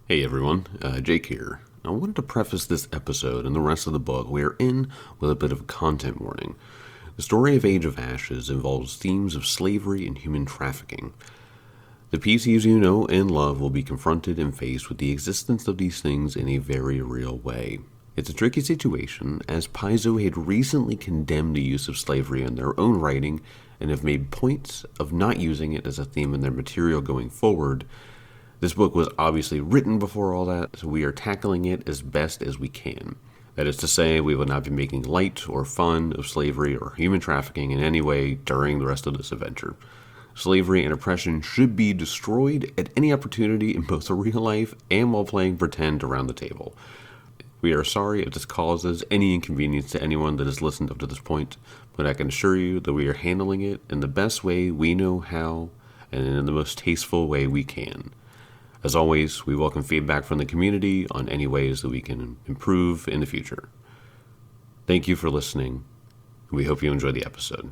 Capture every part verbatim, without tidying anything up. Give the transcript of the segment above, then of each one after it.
Hey everyone, uh, Jake here. I wanted to preface this episode and the rest of the book we are in with a bit of a content warning. The story of Age of Ashes involves themes of slavery and human trafficking. The P Cs you know and love will be confronted and faced with the existence of these things in a very real way. It's a tricky situation, as Paizo had recently condemned the use of slavery in their own writing and have made points of not using it as a theme in their material going forward. This book was obviously written before all that, so we are tackling it as best as we can. That is to say, we will not be making light or fun of slavery or human trafficking in any way during the rest of this adventure. Slavery and oppression should be destroyed at any opportunity in both real life and while playing pretend around the table. We are sorry if this causes any inconvenience to anyone that has listened up to this point, but I can assure you that we are handling it in the best way we know how and in the most tasteful way we can. As always, we welcome feedback from the community on any ways that we can improve in the future. Thank you for listening, and we hope you enjoy the episode.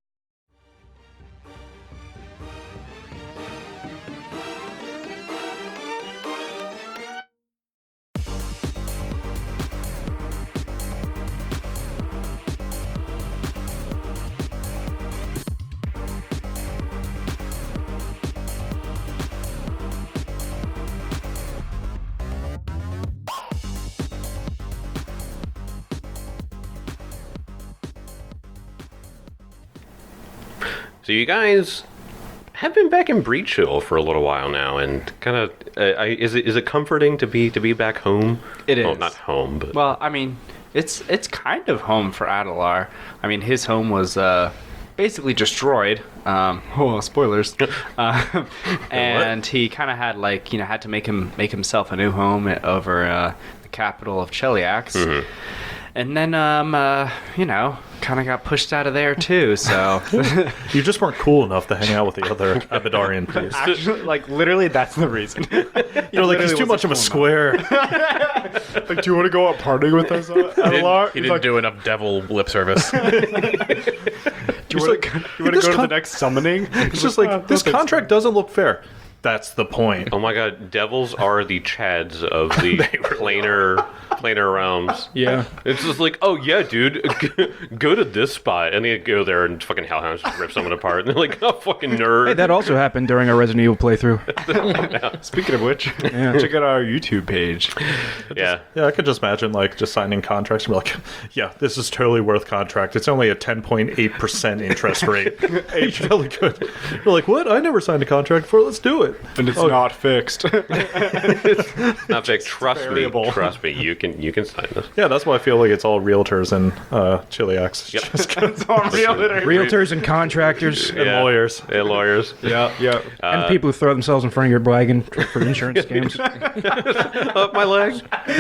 So you guys have been back in Breach Hill for a little while now, and kind of uh, I, is it is it comforting to be to be back home? It is. Well, not home, but Well, I mean, it's it's kind of home for Adelar. I mean, his home was uh, basically destroyed. Um, oh, spoilers. uh, and he kind of had like you know had to make him make himself a new home over uh, the capital of Cheliax. Mm-hmm. And then, um, uh, you know, kind of got pushed out of there, too, so... You just weren't cool enough to hang out with the other Abadarian priests. Actually, like, literally, that's the reason. You're like, he's too much of a square. Like, do you want to go out partying with us, Adelar? He didn't like, do enough devil lip service. Do you want like, to you want to this go to con- the next summoning? It's just like, "Oh, this no, thanks." contract doesn't look fair. That's the point. oh my god, devils are the Chads of the planar planar realms. Yeah. It's just like, oh yeah, dude, go to this spot, and they go there and fucking hellhounds just rip someone apart, and they're like, oh fucking nerd. Hey, that also happened during our Resident Evil playthrough. Speaking of which, check out our YouTube page. yeah. Yeah, I could just imagine, like, just signing contracts and be like, yeah, this is totally worth contract. It's only a ten point eight percent interest rate. It's really good. You're like, what? I never signed a contract before. Let's do it. And it's Oh. not fixed. Not big. Trust me. variable. Trust me. You can you can sign this. Yeah, that's why I feel like it's all realtors and uh, Chiliacs. Yep. It's all real. Realtors and contractors And lawyers. And lawyers. Yeah, yeah. and people who throw themselves in front of your wagon for insurance scams. Up my leg.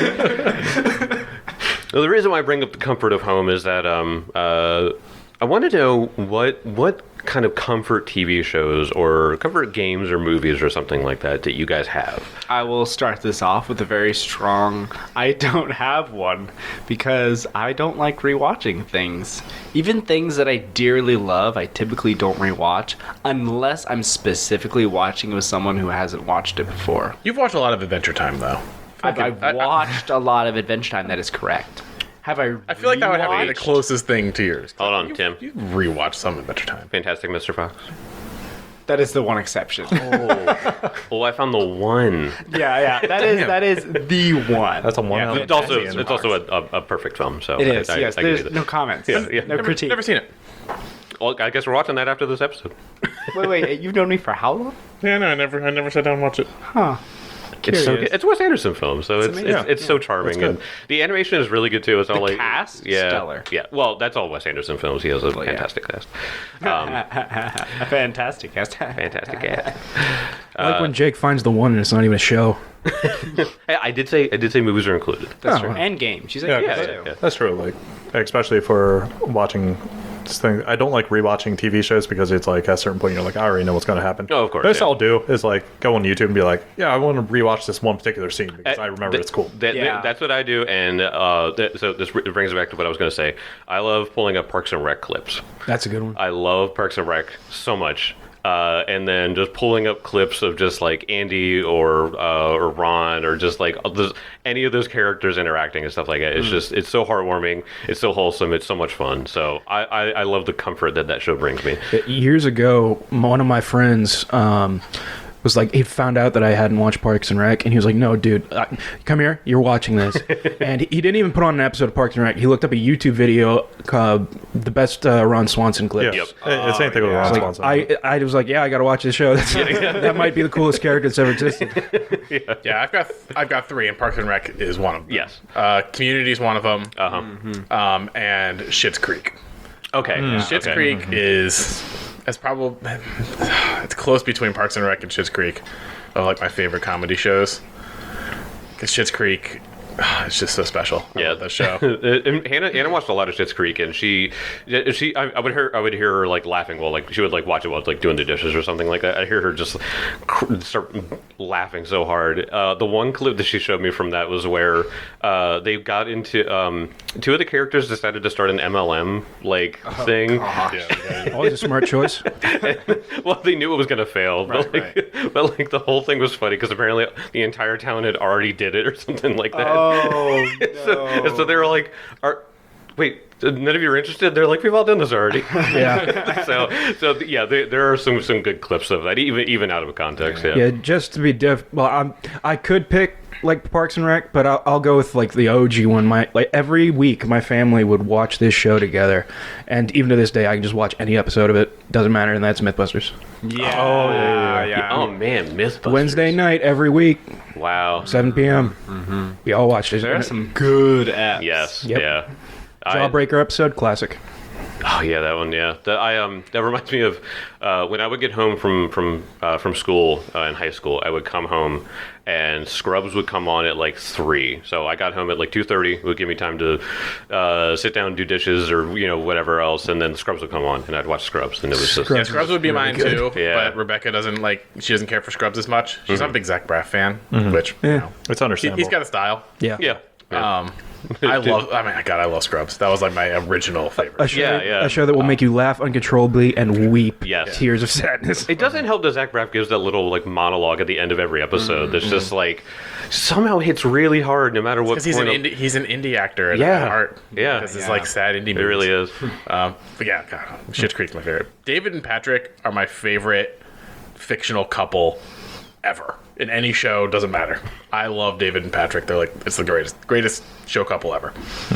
Well, the reason why I bring up the comfort of home is that um, uh, I want to know what what kind of comfort T V shows or comfort games or movies or something like that that you guys have. I will start this off with a very strong... I don't have one, because I don't like rewatching things. Even things that I dearly love, I typically don't rewatch, unless I'm specifically watching with someone who hasn't watched it before. You've watched a lot of Adventure Time, though. I've, I've I- I- watched a lot of Adventure Time, that is correct. Have I I feel like that would have to be the rewatched? closest thing to yours. Hold on, Tim. You rewatched some Adventure Time. Fantastic Mister Fox. That is the one exception. Oh, I found the one. yeah, yeah, that is that is the one. That's a one Yeah, out. It's also Fantastic it's also a, a, a perfect film. So It is, I, yes. I, I can do There's that. no comments. Yeah, yeah. No Never, critique. never seen it. Well, I guess we're watching that after this episode. Wait, wait, you've known me for how long? Yeah, no, I never, I never sat down and watched it. Huh. It's so Curious. good. It's a Wes Anderson film, so it's it's, amazing. it's, so charming, and the animation is really good too. It's all The like cast? yeah, Stellar. yeah. Well, that's all Wes Anderson films. He has a yeah. fantastic cast. Um, Fantastic. Yes. fantastic cast. I like when Jake finds the one and it's not even a show. Hey, I did say I did say movies are included. That's Oh, true. wow. And game. She's like, Yeah, yeah, yeah, too. yeah. That's true. Like, especially for watching this thing. I don't like rewatching T V shows because it's like at a certain point you're like, I already know what's going to happen. Oh, of course, Best yeah. I'll do is like go on YouTube and be like, yeah, I want to rewatch this one particular scene because I remember Th- it's cool. that- Yeah. That's what I do, and uh, th- so this br- brings it back to what I was going to say. I love pulling up Parks and Rec clips. That's a good one. I love Parks and Rec so much. uh, and then just pulling up clips of just like Andy or uh, or Ron or just like those, any of those characters interacting and stuff like that. It's just it's so heartwarming. It's so wholesome. It's so much fun. So I, I, I love the comfort that that show brings me. Years ago, one of my friends um, was like, he found out that I hadn't watched Parks and Rec, and he was like, "No, dude, uh, come here, you're watching this." And he, he didn't even put on an episode of Parks and Rec. He looked up a YouTube video called "The Best uh, Ron Swanson Clips." Yes. It's anything with Ron Like, Swanson. I, I was like, yeah, I got to watch this show. That's, that might be the coolest character that's ever existed. Yeah, I've got I've got three, and Parks and Rec is one of them. Yes. Uh, Community's one of them. Uh huh. Um, and Schitt's Creek. Okay. Schitt's okay. Creek is it's probably it's close between Parks and Rec and Schitt's Creek of like my favorite comedy shows. Because Schitt's Creek, it's just so special. I Yeah, love that show. And Hannah, Hannah watched a lot of Schitt's Creek, and she, she, I, I would hear, I would hear her like laughing while like she would like watch it while like doing the dishes or something like that. I hear her just cr- start laughing so hard. Uh, the one clip that she showed me from that was where uh, they got into um, two of the characters decided to start an M L M like thing. Yeah, Always a smart choice. Well, they knew it was gonna fail, but Right, like, but like the whole thing was funny because apparently the entire town had already did it or something like that. Oh, so, and so they were like, "Are wait, none of you are interested?" They're like, "We've all done this already." Yeah. so, so yeah, there, there are some some good clips of that, even even out of context. Yeah. Yeah, just to be diff. Well, I'm, I could pick like Parks and Rec, but I'll, I'll go with like the O G one. My like every week, my family would watch this show together, and even to this day, I can just watch any episode of it. Doesn't matter, and that's MythBusters. Yeah. Oh, yeah, yeah. Oh man, MythBusters. Wednesday night every week, Wow. seven p.m. We all watched it. There are some good apps. Yes. Yep. Yeah. I- Jawbreaker episode, classic. Oh yeah, that one. Yeah, that I um that reminds me of uh, when I would get home from from uh, from school uh, in high school. I would come home, and Scrubs would come on at like three. So I got home at like two thirty. It would give me time to uh, sit down, do dishes, or you know whatever else, and then Scrubs would come on, and I'd watch Scrubs, and it was just Scrubs. Yeah, Scrubs would be mine too, Yeah. but Rebecca doesn't like. She doesn't care for Scrubs as much. She's not a big Zach Braff fan, Mm-hmm. which you know, It's he, understandable. he's got a style. Yeah. yeah. yeah. Um, I love. I mean, God, I love Scrubs. That was like my original A favorite. show, Yeah, yeah. a show that will make you laugh uncontrollably and weep Yes. tears of sadness. It doesn't help that Zach Braff gives that little like monologue at the end of every episode. That's just like somehow hits really hard, no matter what. Because he's an point of- indie, he's an indie actor at Yeah. heart. Yeah. because it's Yeah. like sad indie. It movies. really is. Um, but yeah, God, Schitt's Creek's my favorite. David and Patrick are my favorite fictional couple ever in any show. Doesn't matter. I love David and Patrick. They're like it's the greatest greatest show couple ever.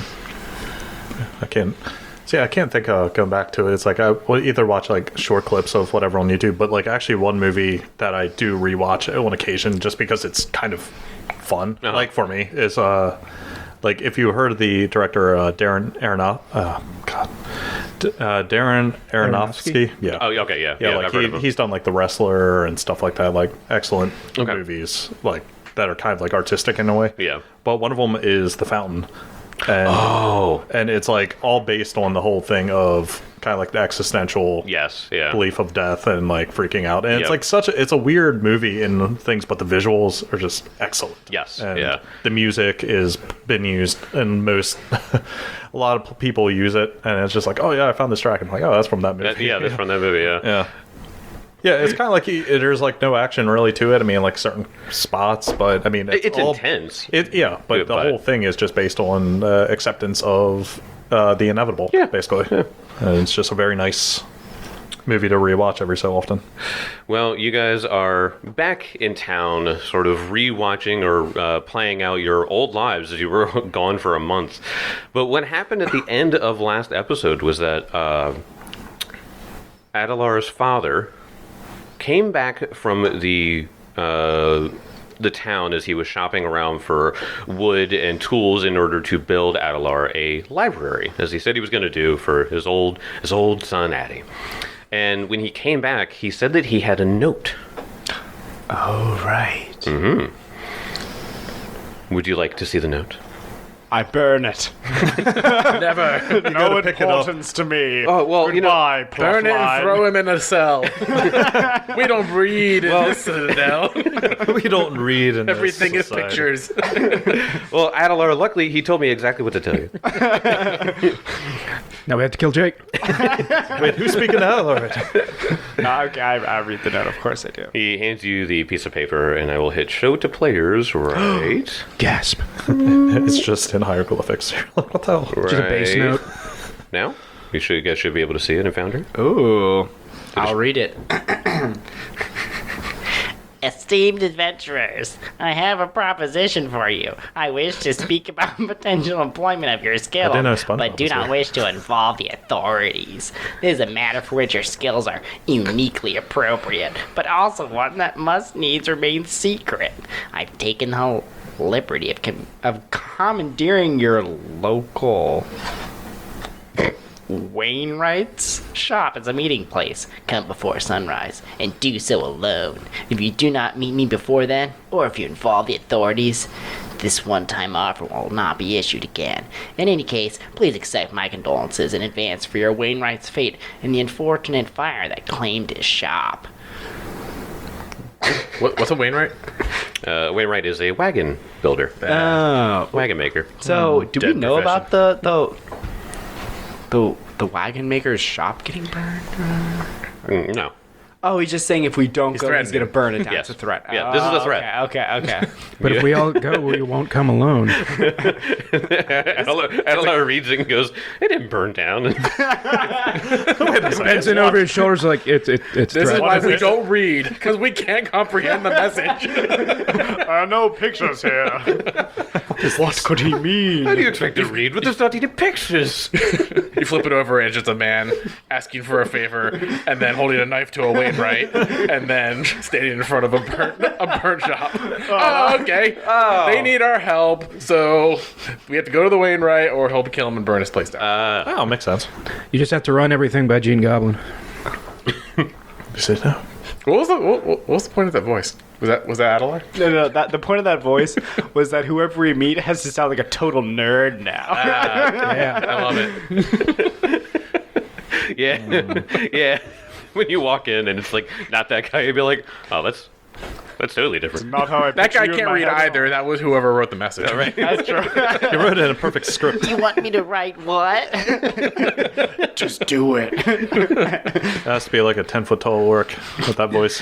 I can't. See, I can't think of going back to it. It's like I will either watch like short clips of whatever on YouTube, but like actually one movie that I do rewatch on occasion just because it's kind of fun. Uh-huh. Like for me is uh, like if you heard of the director uh, Darren Aronof, uh, God, D- uh, Darren Aronofsky, yeah, Oh, okay, yeah, yeah, yeah. like I've heard of he, him. he's done like The Wrestler and stuff like that, like excellent Okay. movies, like that are kind of like artistic in a way. Yeah. But one of them is The Fountain. And, Oh, and it's like all based on the whole thing of kind of like the existential yes, yeah. belief of death and like freaking out. And it's Yep. like such a, it's a weird movie in things, but the visuals are just excellent. Yes, And yeah. the music is been used in most, a lot of p- people use it. And it's just like, oh yeah, I found this track. I'm like, oh, that's from that movie. That- yeah, that's from that movie. Yeah. Yeah. Yeah, it's kind of like he, there's like no action really to it. I mean, like certain spots, but I mean, it's, It's all, intense. It yeah, but Yeah, the but- whole thing is just based on uh, acceptance of uh, the inevitable. Yeah. basically. And it's just a very nice movie to rewatch every so often. Well, you guys are back in town, sort of rewatching or uh, playing out your old lives as you were gone for a month. But what happened at the end of last episode was that uh, Adelar's father came back from the uh, the town as he was shopping around for wood and tools in order to build Adelar a library, as he said he was going to do for his old his old son Addy. And when he came back, he said that he had a note. Oh, right. Would you like to see the note? I burn it. Never. No pick it up. importance to me. Oh, well, you know- Goodbye, plot Burn it and line. throw him in a cell. We don't breed in this citadel. we don't read in Everything this is society. pictures. Well, Adelar, luckily, he told me exactly what to tell you. Now we have to kill Jake. Wait, who's speaking out? All right. Okay, I, I read the note. Of course I do. He hands you the piece of paper, and I will hit show to players, right? Gasp. It's just in hieroglyphics. You're like, what the hell? right. Just a base note. Now? You, should, you guys should be able to see it in Foundry. Ooh. I'll read it. Esteemed adventurers, I have a proposition for you. I wish to speak about potential employment of your skill, didn't know SpongeBob but do was not here. wish to involve the authorities. This is a matter for which your skills are uniquely appropriate, but also one that must needs remain secret. I've taken the liberty of, com- of commandeering your local Wainwright's shop as a meeting place. Come before sunrise, and do so alone. If you do not meet me before then, or if you involve the authorities, this one-time offer will not be issued again. In any case, please accept my condolences in advance for your Wainwright's fate and the unfortunate fire that claimed his shop. What, what's a Wainwright? Uh, Wainwright is a wagon builder, Oh. wagon maker. So, do we Dead know profession. about the the the the wagon maker's shop getting burned? Mm, no. Oh, he's just saying if we don't He's go, he's threatening. gonna burn it down. Yes. It's a threat. Yeah, this is a Oh, threat. Okay, okay, okay. But if we all go, we won't come alone. Adelar, Adelar reads it and goes, it didn't burn down. Benson over his shoulders like it's it, it's This is threat. why we don't read, because we can't comprehend the message. Uh, no pictures here. What could he mean? How do you expect to read with there's not even pictures? You flip it over, and it's just a man asking for a favor, and then holding a knife to a Wainwright, and then standing in front of a burnt, a burnt shop. Oh, okay. They need our help, so we have to go to the Wainwright, or he'll kill him and burn his place down. Oh, makes sense. You just have to run everything by Gene Goblin. You said no. what was the what, what was the point of that voice? Was that was that Adelar? No, no. That the point of that voice was that whoever we meet has to sound like a total nerd now. Yeah. I love it. Yeah. Yeah. When you walk in and it's like, not that guy, you'd be like, oh, that's that's totally different. Not how I That picture guy you in can't my read head. either. That was whoever wrote the message. Right. That's true. You wrote it in a perfect script. You want me to write what? Just do it. It has to be like a ten foot tall orc with that voice.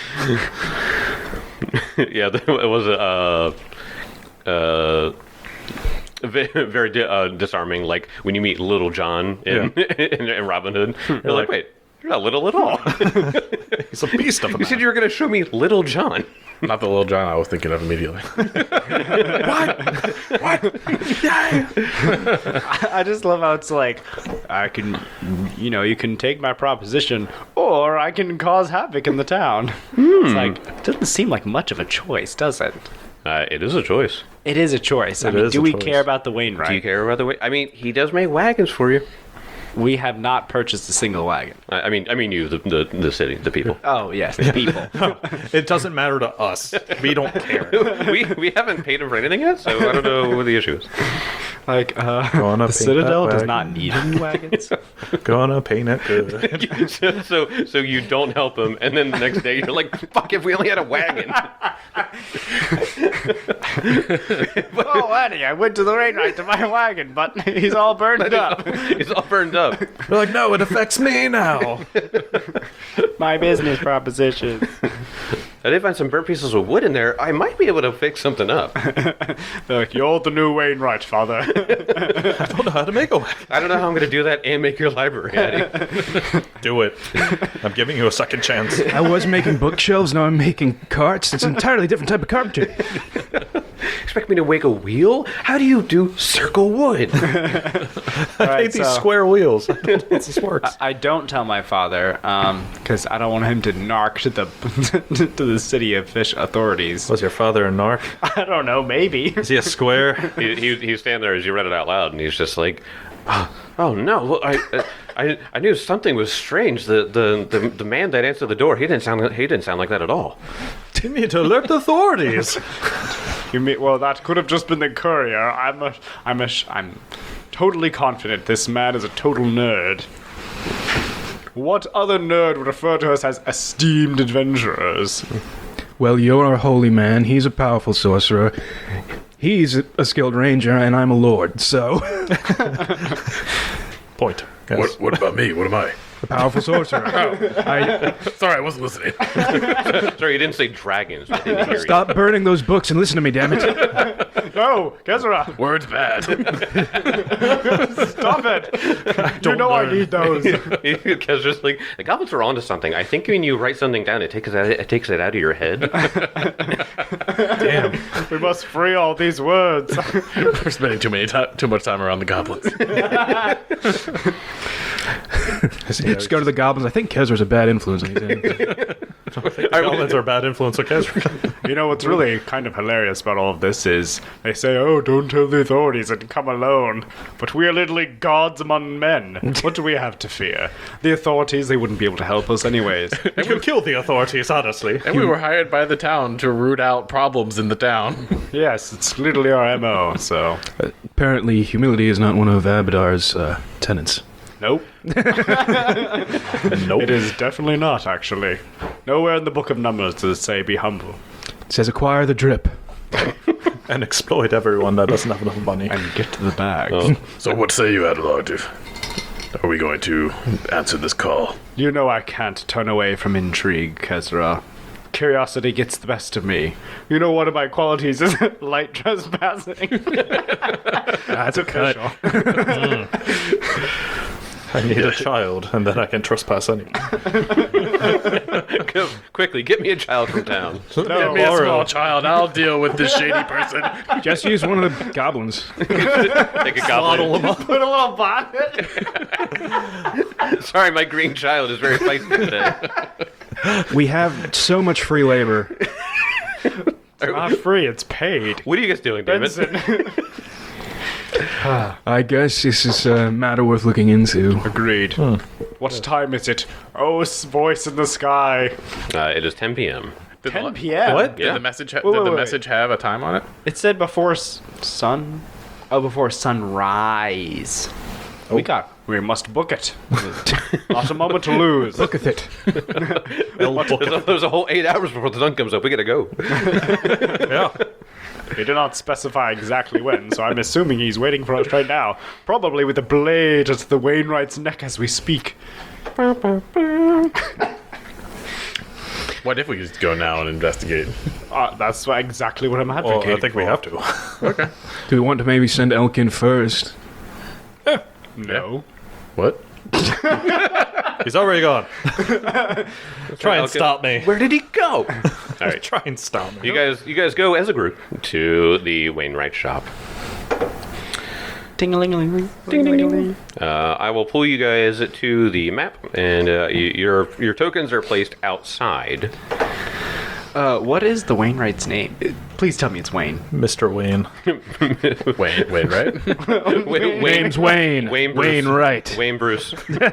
Yeah, it was uh, uh, ve- very di- uh, disarming. Like when you meet Little John in, in, in Robin Hood, you're like, like- wait, you're not little at all. He's a beast of a You said man. you were going to show me Little John. Not the Little John I was thinking of immediately. I just love how it's like, I can, you know, you can take my proposition, or I can cause havoc in the town. It's like, it doesn't seem like much of a choice, does it? Uh, it is a choice. It is a choice. I It mean, is do a we choice. care about the Wainwright? Do you care about the way? I mean, he does make wagons for you. We have not purchased a single wagon. I I mean, I mean you, the the, the city, the people. Oh yes, the people. It doesn't matter to us. We don't care. we we haven't paid him for anything yet, so I don't know what the issue is. Like, uh, Gonna the paint Citadel that does wagon. not need any wagons. Gonna paint it good. so, so so you don't help him, and then the next day you're like, fuck! If we only had a wagon. Oh, Eddie, I went to the Wainwright to buy a wagon, but he's all burned up. It's all burned up. We're like, no, it affects me now. My business proposition. I did find some burnt pieces of wood in there. I might be able to fix something up. They're like, you're the new Wainwright, father. I don't know how to make a wagon. I don't know how I'm going to do that and make your library, Eddie. Do it. I'm giving you a second chance. I was making bookshelves, now I'm making carts. It's an entirely different type of carpentry. Expect me to make a wheel? How do you do circle wood? I hate these so- square wheels. I don't know how this works. I don't tell my father because I don't want him to narc to the to the city of fish authorities. Was your father a narc? I don't know, maybe. Is he a square? he, he, he's standing there as you read it out loud, and he's just like, "Oh, oh no! Well, I, I, I knew something was strange. The, the, the, the man that answered the door, he didn't sound, he didn't sound like that at all." You need to alert the authorities. You mean, well, that could have just been the courier. I'm a, I'm a, I'm totally confident this man is a total nerd. What other nerd would refer to us as esteemed adventurers? Well, you're a holy man. He's a powerful sorcerer. He's a skilled ranger, and I'm a lord. So, Point. Yes. What, what about me? What am I? a powerful sorcerer. I, Sorry, I wasn't listening. Sorry, you didn't say dragons. I didn't hear you. stop burning those books and listen to me, damn it. No, Kezra, Words bad. stop it! You know I need those. Because just like the goblins are onto something. I think when you write something down, it takes it, it takes it out of your head. Damn. We must free all these words. We're spending too many ti too much time around the goblins. Let's go to the goblins. I think Kezra's a bad influence on these enemies. Goblins are a bad influence on Kezra. You know what's really kind of hilarious about all of this is they say, "Oh, don't tell the authorities and come alone." But we are literally gods among men. What do we have to fear? The authorities, they wouldn't be able to help us anyways. We can kill the authorities, honestly. And we were hired by the town to root out problems in the town. Yes, it's literally our M O. So, Apparently, humility is not one of Abadar's uh, tenets. nope. Nope. It is definitely not, actually. Nowhere in the Book of Numbers does it say be humble. It says acquire the drip. And exploit everyone that doesn't have enough money. And get to the bag. So what say you, Adelardiv? Are we going to answer this call? You know I can't turn away from intrigue, Kezra. Curiosity gets the best of me. You know one of my qualities is light trespassing. That's a cut. I need a child, and then I can trespass anyone. Go, quickly, get me a child from town. Get me a small child. I'll deal with this shady person. Just use one of the goblins. Take a goblin. Put a little bonnet. Sorry, my green child is very feisty today. We have so much free labor. It's not free, it's paid. What are you guys doing, David? Benson. I guess this is a matter worth looking into. Agreed. What time is it? Oh, s- voice in the sky. Uh, it is ten p.m. Did ten the, p.m. What? Did Yeah. the message ha- Wait, did wait, the wait. message have a time on it? It said before s- sun. Oh, before sunrise. We got. We must book it. Not a moment to lose. Look at it. There's a, there's a whole eight hours before the sun comes up. We gotta go. Yeah. He did not specify exactly when, so I'm assuming he's waiting for us right now. Probably with a blade at the Wainwright's neck as we speak. What if we just go now and investigate? Uh, that's wha- exactly what I'm Well, advocating I think for. we have to. Do we want to maybe send Elkin first? No. What? He's already gone. Try and Okay. stop me. Where did he go? All right, Try and stop me. you guys, you guys go as a group to the Wainwright shop. Ding-a-ling-a-ling. Ding-a-ling-a-ling. Uh, I will pull you guys to the map, and uh, y- your your tokens are placed outside. Uh, what is the Wainwright's name? Uh, Please tell me it's Wayne. Mister Wayne. Wayne, Wayne, right? Wayne, Name's Wayne. Wayne Bruce. Wayne Wright. Wayne Bruce.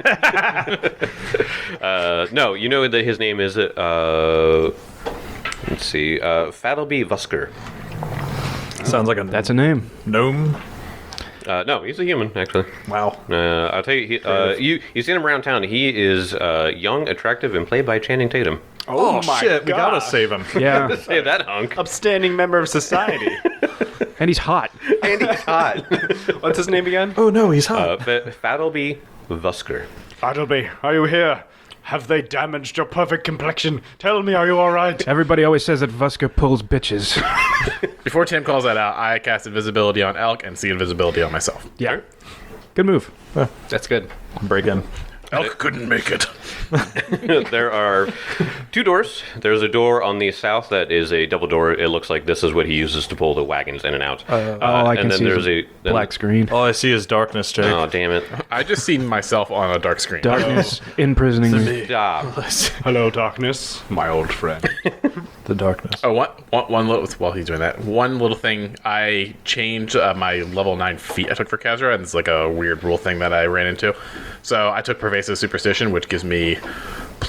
uh, no, you know that his name is uh, let's see, uh, Fadleby Vusker. Sounds like a That's a name. gnome. Uh, no, he's a human actually. Wow. Uh, I'll tell you, he, uh, you you've seen him around town. He is uh, young, attractive, and played by Channing Tatum. Oh, my shit, we gotta gosh. save him. Yeah. Say that hunk. Upstanding member of society. And he's hot. And he's hot. What's his name again? Oh no, he's hot. uh, Fa- Fadleby Vusker. Fadleby, are you here? Have they damaged your perfect complexion? Tell me, are you alright? Everybody always says that Vusker pulls bitches. Before Tim calls that out, I cast invisibility on Elk and see invisibility on myself. Yeah. Good move. That's good. Break in. Elk couldn't make it. There are two doors. There's a door on the south that is a double door. It looks like this is what he uses to pull the wagons in and out. Uh, All I can and then see there's is a a then- black screen. All I see is darkness, Jake. Oh damn it! I just seen myself on a dark screen. Darkness imprisoning me. Stop. Hello, darkness, my old friend. The darkness. Oh, one, one, one little, while he's doing that, one little thing, I changed uh, my level nine feat I took for Kazra, and it's like a weird rule thing that I ran into. So I took Pervasive Superstition, which gives me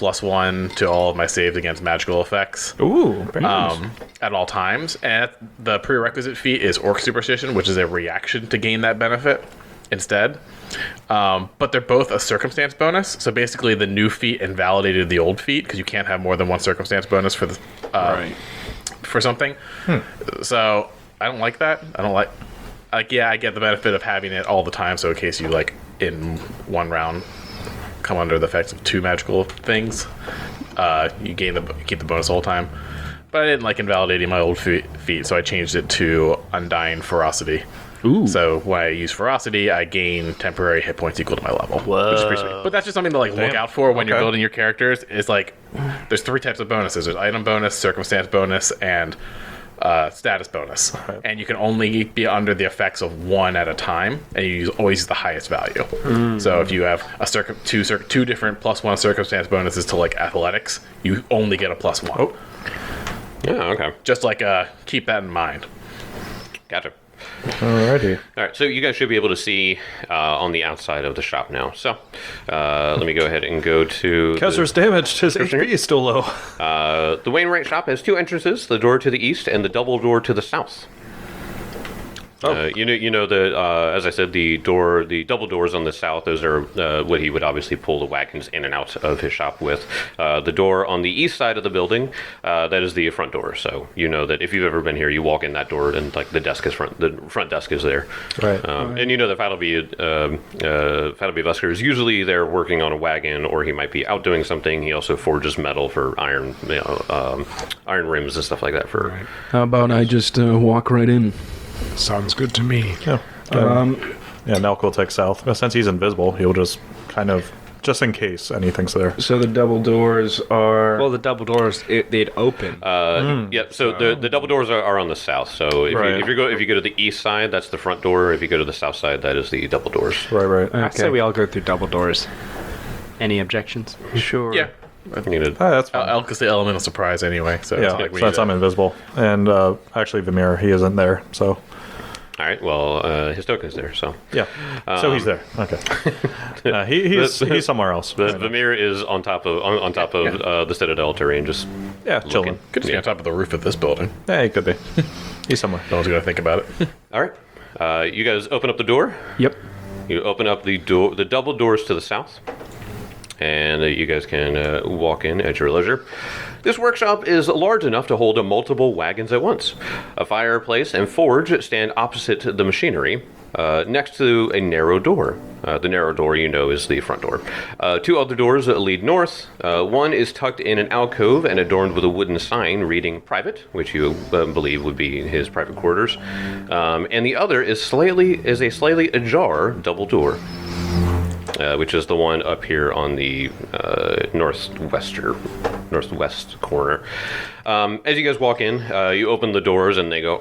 plus one to all of my saves against magical effects. Ooh, very nice. Um, at all times. And the prerequisite feat is Orc Superstition, which is a reaction to gain that benefit instead. Um, but they're both a circumstance bonus. So basically, the new feat invalidated the old feat because you can't have more than one circumstance bonus for the uh, Right. for something. So I don't like that. I don't like. Like, yeah, I get the benefit of having it all the time. So in case you like in one round come under the effects of two magical things, uh, you gain the you keep the bonus the whole time. But I didn't like invalidating my old fe- feat, so I changed it to Undying Ferocity. Ooh. So when I use Ferocity, I gain temporary hit points equal to my level, which is pretty sweet. But that's just something to like look out for when you're Okay. building your characters. Is like there's three types of bonuses: there's item bonus, circumstance bonus, and uh, status bonus. And you can only be under the effects of one at a time, and you use, always use the highest value. So if you have a circum two circ- two different plus one circumstance bonuses to like athletics, you only get a plus one. Oh. Yeah, okay. Just like uh, keep that in mind. Gotcha. Alrighty. All right, so you guys should be able to see uh, on the outside of the shop now. So uh, let me go ahead and go to... Kezra's damaged. His H P is still low. the, uh, the Wainwright shop has two entrances, the door to the east and the double door to the south. Uh, you know, you know the uh, as I said, the door, the double doors on the south. Those are uh, what he would obviously pull the wagons in and out of his shop with. Uh, the door on the east side of the building, uh, that is the front door. So you know that if you've ever been here, you walk in that door, and like the desk is front, the front desk is there. Right. Um, And you know that Fattleby, um, uh, Fattleby Busker is usually there working on a wagon, or he might be out doing something. He also forges metal for iron, you know, um, iron rims and stuff like that. For How about I just uh, walk right in? Sounds good to me. Yeah. Um, yeah, Nelk will take south. But since he's invisible, he'll just kind of, just in case anything's there. So the double doors are. Well, the double doors, it, they'd open. Uh, yeah, so the, the double doors are, are on the south. So if, Right. you, if you go if you go to the east side, that's the front door. If you go to the south side, that is the double doors. Right, right. I say okay. we all go through double doors. Any objections? Sure. Yeah. You know, Ah, that's Uh, fine. Elk is the elemental surprise anyway, so yeah, it's like we since I'm invisible. And uh, actually, Vimir, he isn't there, so... all right. Well, uh, his token's there. So Yeah. so he's there. Okay. uh, he, he's, the- he's somewhere else. the Vamir is on top of on, on top of uh, the Citadel terrain, just Yeah, looking. chilling. could just be on top of the roof of this building. Yeah, he could be. He's somewhere. No one's gonna think about it. All right. Uh, you guys open up the door. Yep. You open up the door, the double doors to the south, and uh, you guys can uh, walk in at your leisure. This workshop is large enough to hold multiple wagons at once. A fireplace and forge stand opposite the machinery, uh, next to a narrow door. Uh, the narrow door, you know, is the front door. Uh, two other doors lead north. Uh, one is tucked in an alcove and adorned with a wooden sign reading "Private," which you uh, believe would be his private quarters. Um, and the other is slightly is a slightly ajar double door. Uh, which is the one up here on the uh, northwester, northwest corner. Um, as you guys walk in, uh, you open the doors and they go.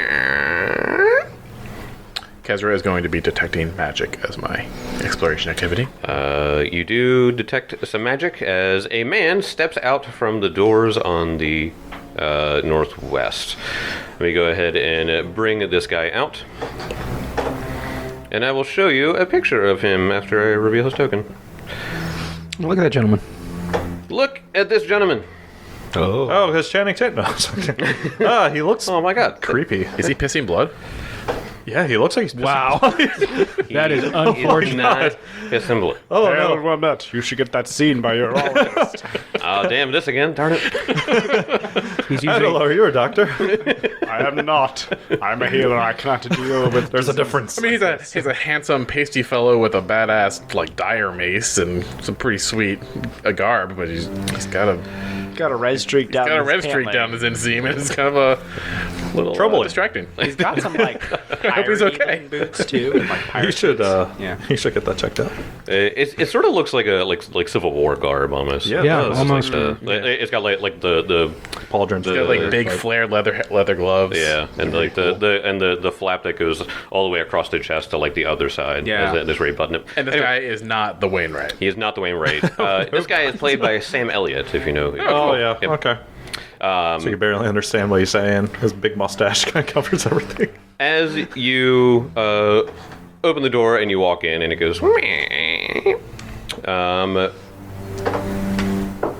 Kezra is going to be detecting magic as my exploration activity. Uh, you do detect some magic as a man steps out from the doors on the uh, northwest. Let me go ahead and uh, bring this guy out. And I will show you a picture of him after I reveal his token. Look at that gentleman. Look at this gentleman. Oh, his Channing Tatum. Ah, he looks Oh my god. creepy. Is he pissing blood? Yeah, he looks like he's... Wow. That is He's unfortunate. not his symbol. Oh, Harold no. Wilmette, you should get that scene by your artist. Oh, damn this again. Darn it. He's using. Adela, you're a doctor. I am not. I'm a healer. I cannot deal with. There's a difference. I mean, he's a he's a handsome, pasty fellow with a badass like dire mace and some pretty sweet a garb, but he's he's got a got a red streak down. got a his red pant streak leg. down his inseam, and it's kind of a little Troubling. uh, distracting. He's got some like hope he's okay. pirate-y boots too. and, Like He pirate should, boots. uh, Yeah. he should get that checked out. Uh, It, it sort of looks like a like like Civil War garb almost. Yeah, it Yeah, does. almost. Uh, like, It's got like like the the Pauldrons. The- Got like Uh, big like- flared leather leather gloves. yeah, and like the, the and the the flap that goes all the way across the chest to like the other side. Yeah. As, as Ray button it. And this Anyway, guy is not the Wainwright. he is not the Wainwright. Uh, this guy is played by Sam Elliott, if you know. Who Oh, yeah. Yep. Okay. Um, so you barely understand what he's saying. His big mustache kind of covers everything. As you uh, open the door and you walk in, and it goes. Um,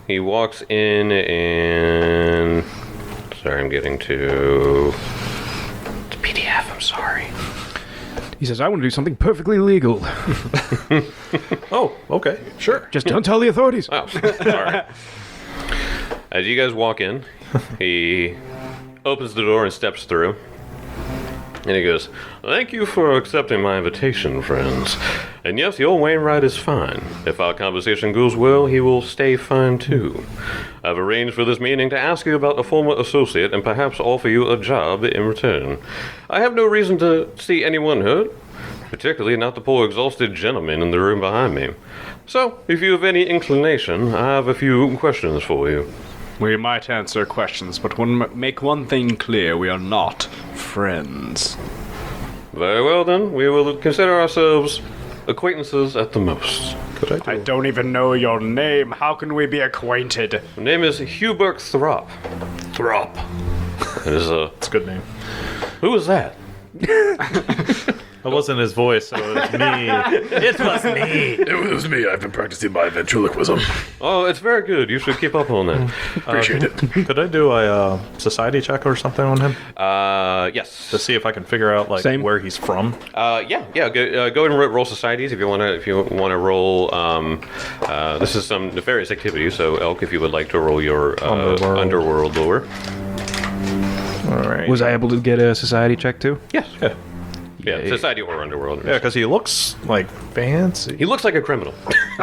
he walks in and... Sorry, I'm getting to... the P D F, I'm sorry. He says, I want to do something perfectly legal. Oh, okay, sure. Just don't tell the authorities. Oh, alright. As you guys walk in, he opens the door and steps through. And he goes, "Thank you for accepting my invitation, friends. And yes, the old Wainwright is fine. If our conversation goes well, he will stay fine too. I've arranged for this meeting to ask you about a former associate and perhaps offer you a job in return. I have no reason to see anyone hurt, particularly not the poor exhausted gentleman in the room behind me. So, if you have any inclination, I have a few questions for you." We might answer questions, but one, make one thing clear, we are not friends. Very well then, we will consider ourselves acquaintances at the most. Could I do I don't even know your name. How can we be acquainted? My name is Hubert Throp. Throp? It is a... It's a good name. Who was that? That wasn't his voice, so it was me. It was me. It was me. I've been practicing my ventriloquism. Oh, it's very good. You should keep up on that. Appreciate it. Could I do a uh, society check or something on him Uh, yes. to see if I can figure out like Same. where he's from? Uh, yeah, yeah. Go, uh, go ahead and ro- roll societies if you want to. If you want to roll, um, uh, this is some nefarious activity. So, Elk, if you would like to roll your uh, Underworld. underworld lore. All right. Was I able to get a society check too? Yes. Yeah. Yeah, society or underworld. Yeah, because he looks like fancy. He looks like a criminal.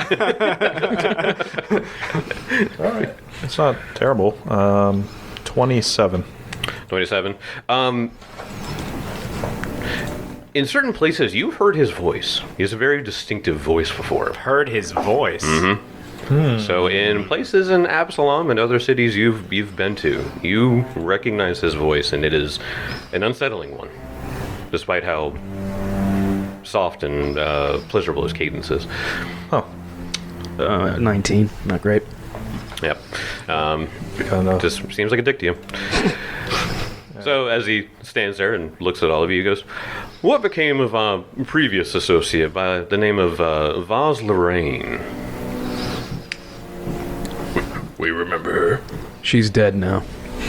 All right. It's not terrible. Um, twenty-seven. Twenty-seven. Um, in certain places, you've heard his voice. He has a very distinctive voice before. Heard his voice. So in places in Absalom and other cities you've you've been to, you recognize his voice, and it is an unsettling one, despite how soft and uh, pleasurable his cadence is. Oh, Uh, nineteen. Not great. Yep. Um, kind of. just seems like a dick to you. So as he stands there and looks at all of you, he goes, "What became of our previous associate by the name of uh, Vaz Lorraine?" We remember her. She's dead now.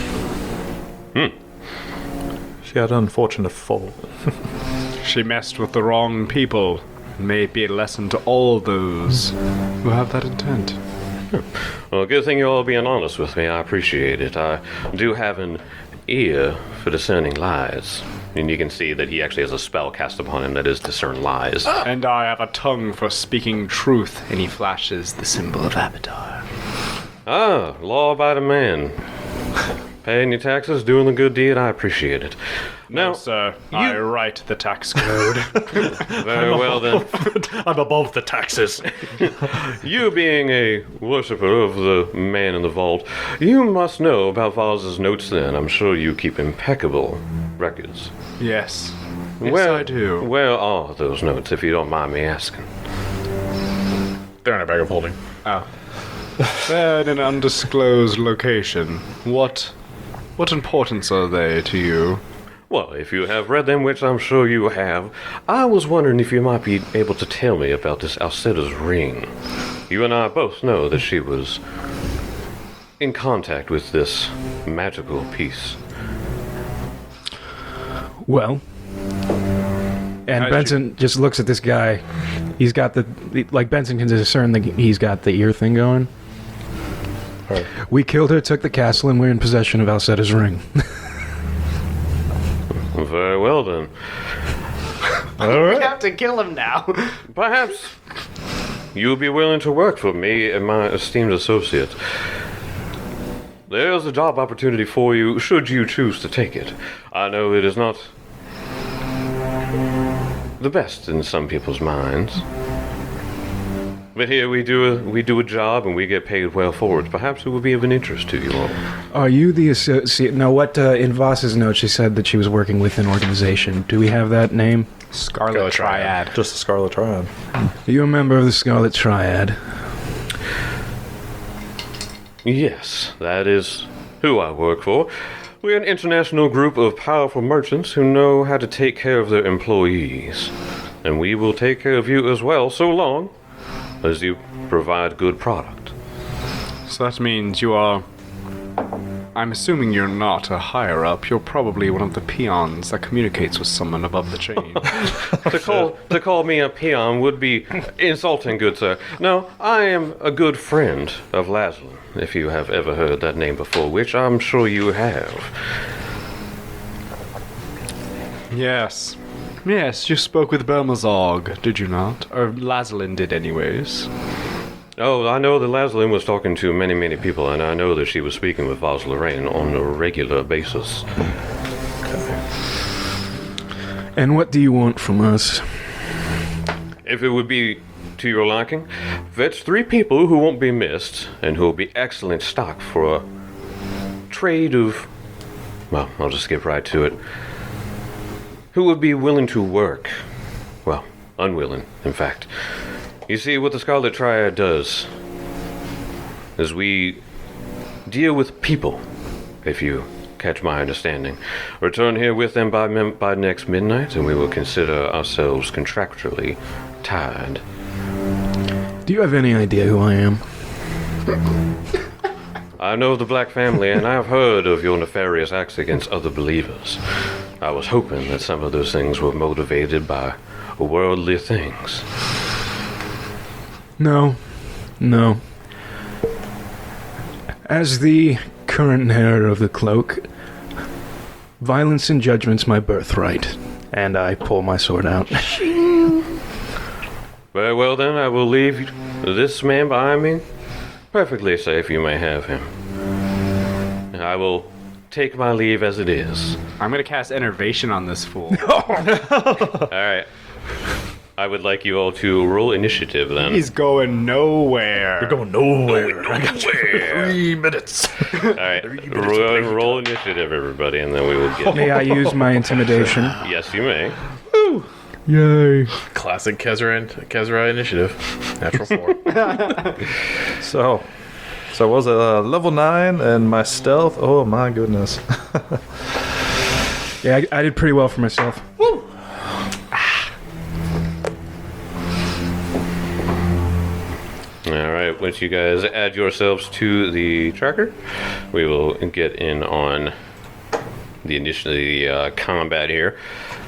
She had an unfortunate fall. She messed with the wrong people. May it be a lesson to all those who have that intent. Well, good thing you're all being honest with me. I appreciate it. I do have an ear for discerning lies. And you can see that he actually has a spell cast upon him that is discern lies. And I have a tongue for speaking truth. And he flashes the symbol of Abadar. Ah, law-abiding man. Paying your taxes, doing the good deed, I appreciate it. Now, Sir, I write the tax code. very well then. I'm above the taxes. You being a worshipper of the man in the vault, you must know about Vaz's notes then. I'm sure you keep impeccable records. Yes. Yes, where, I do. Where are those notes, if you don't mind me asking? They're in a bag of holding. Oh. They're in an undisclosed location. What what importance are they to you? Well, if you have read them, which I'm sure you have, I was wondering if you might be able to tell me about this Alcetta's ring. You and I both know that she was in contact with this magical piece. Well, and How'd Benson just looks at this guy. He's got the like Benson can discern that he's got the ear thing going. Right. We killed her, took the castle, and we're in possession of Alcetta's ring. Very well then. We have to kill him now. Perhaps you would be willing to work for me and my esteemed associate. There's a job opportunity for you should you choose to take it. I know it is not the best in some people's minds. But here we do a we do a job and we get paid well for it. Perhaps it would be of an interest to you all. Are you the associate? No, what uh, in Voss's note she said that she was working with an organization. Do we have that name? Scarlet Scarlet Triad. Triad. Just the Scarlet Triad. Are you a member of the Scarlet Triad? Yes, that is who I work for. We're an international group of powerful merchants who know how to take care of their employees. And we will take care of you as well, so long as you provide good product. So that means you are. I'm assuming you're not a higher up. You're probably one of the peons that communicates with someone above the chain. to call to call me a peon would be insulting, good sir. No, I am a good friend of Laszlo, if you have ever heard that name before, which I'm sure you have. Yes. Yes, you spoke with Belmazog, did you not? Or Lazlin did, anyways. Oh, I know that Laszlo was talking to many, many people, and I know that she was speaking with Vaz Lorraine on a regular basis. And what do you want from us? If it would be to your liking, fetch three people who won't be missed, and who will be excellent stock for a trade of... Well, I'll just skip right to it. Who would be willing to work? Well, unwilling, in fact. You see, what the Scarlet Triad does is we deal with people, if you catch my understanding. Return here with them by mem- by next midnight, and we will consider ourselves contractually tied. Do you have any idea who I am? I know the Black Family, and I have heard of your nefarious acts against other believers. I was hoping that some of those things were motivated by worldly things. No. No. As the current inheritor of the cloak, violence and judgment's my birthright. And I pull my sword out. Very well then, I will leave this man behind me. Perfectly safe, you may have him. I will take my leave as it is. I'm gonna cast Enervation on this fool. Alright. I would like you all to roll initiative then. He's going nowhere. You're going nowhere. I got you for three minutes. Alright. Roll, roll initiative, everybody, and then we will get. May I use my intimidation? Yes, you may. Yay. Classic Kezra, Kezra initiative. Natural four. So, so what was it? Uh, level nine and my stealth. Oh my goodness. Yeah, I, I did pretty well for myself. Alright, once you guys add yourselves to the tracker, we will get in on the initial the, uh, combat here.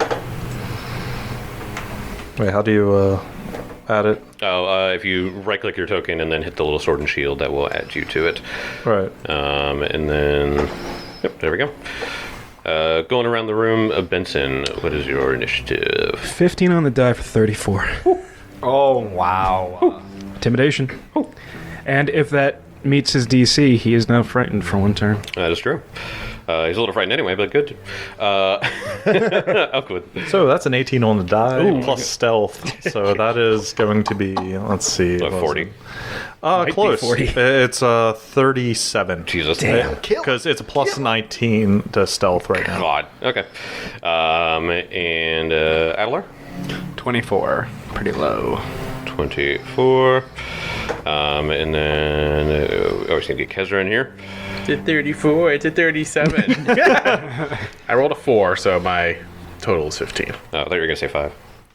Wait, how do you uh, add it? Oh, uh, if you right-click your token and then hit the little sword and shield, that will add you to it. Right. Um, and then, yep, there we go. Uh, going around the room, uh, Benson, what is your initiative? fifteen on the die for thirty-four. Oh, wow. Intimidation. And if that meets his D C, he is now frightened for one turn. That is true. Uh, he's a little frightened anyway, but good. Uh, Elkwood. So that's an eighteen on the die plus stealth. So that is going to be, let's see. Uh, what was forty. it? Uh, be close. forty. It's uh, thirty-seven. Jesus. Because it's a plus nineteen to stealth right now. God. Okay. Um, and uh, Adler? twenty-four. Pretty low. twenty-four. Um, and then, uh, oh, we're going to get Kezra in here. It's a thirty-four. It's a thirty-seven. I rolled a four, so my total is fifteen. Oh, I thought you were going to say five.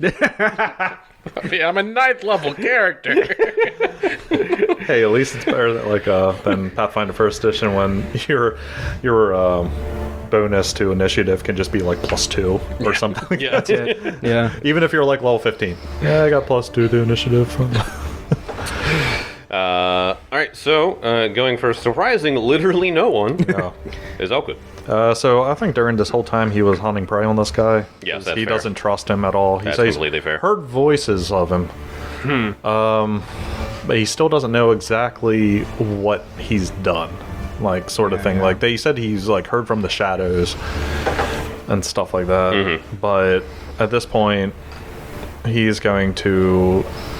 I mean, I'm a ninth level character. Hey, at least it's better than, like uh, than Pathfinder First Edition when your your um, bonus to initiative can just be like plus two or something. Like Yeah. that. Yeah. Even if you're like level fifteen. Yeah, I got plus two to initiative. Uh, all right, so uh, going for surprising literally no one Yeah. is Elkwood. Uh, so I think during this whole time he was hunting prey on this guy. Yes, 'Cause that's he fair. doesn't trust him at all. He That's says completely fair. heard voices of him. Hmm. Um, but he still doesn't know exactly what he's done, like sort of thing. Like they said, he's like heard from the shadows and stuff like that. Mm-hmm. But at this point, he's going to.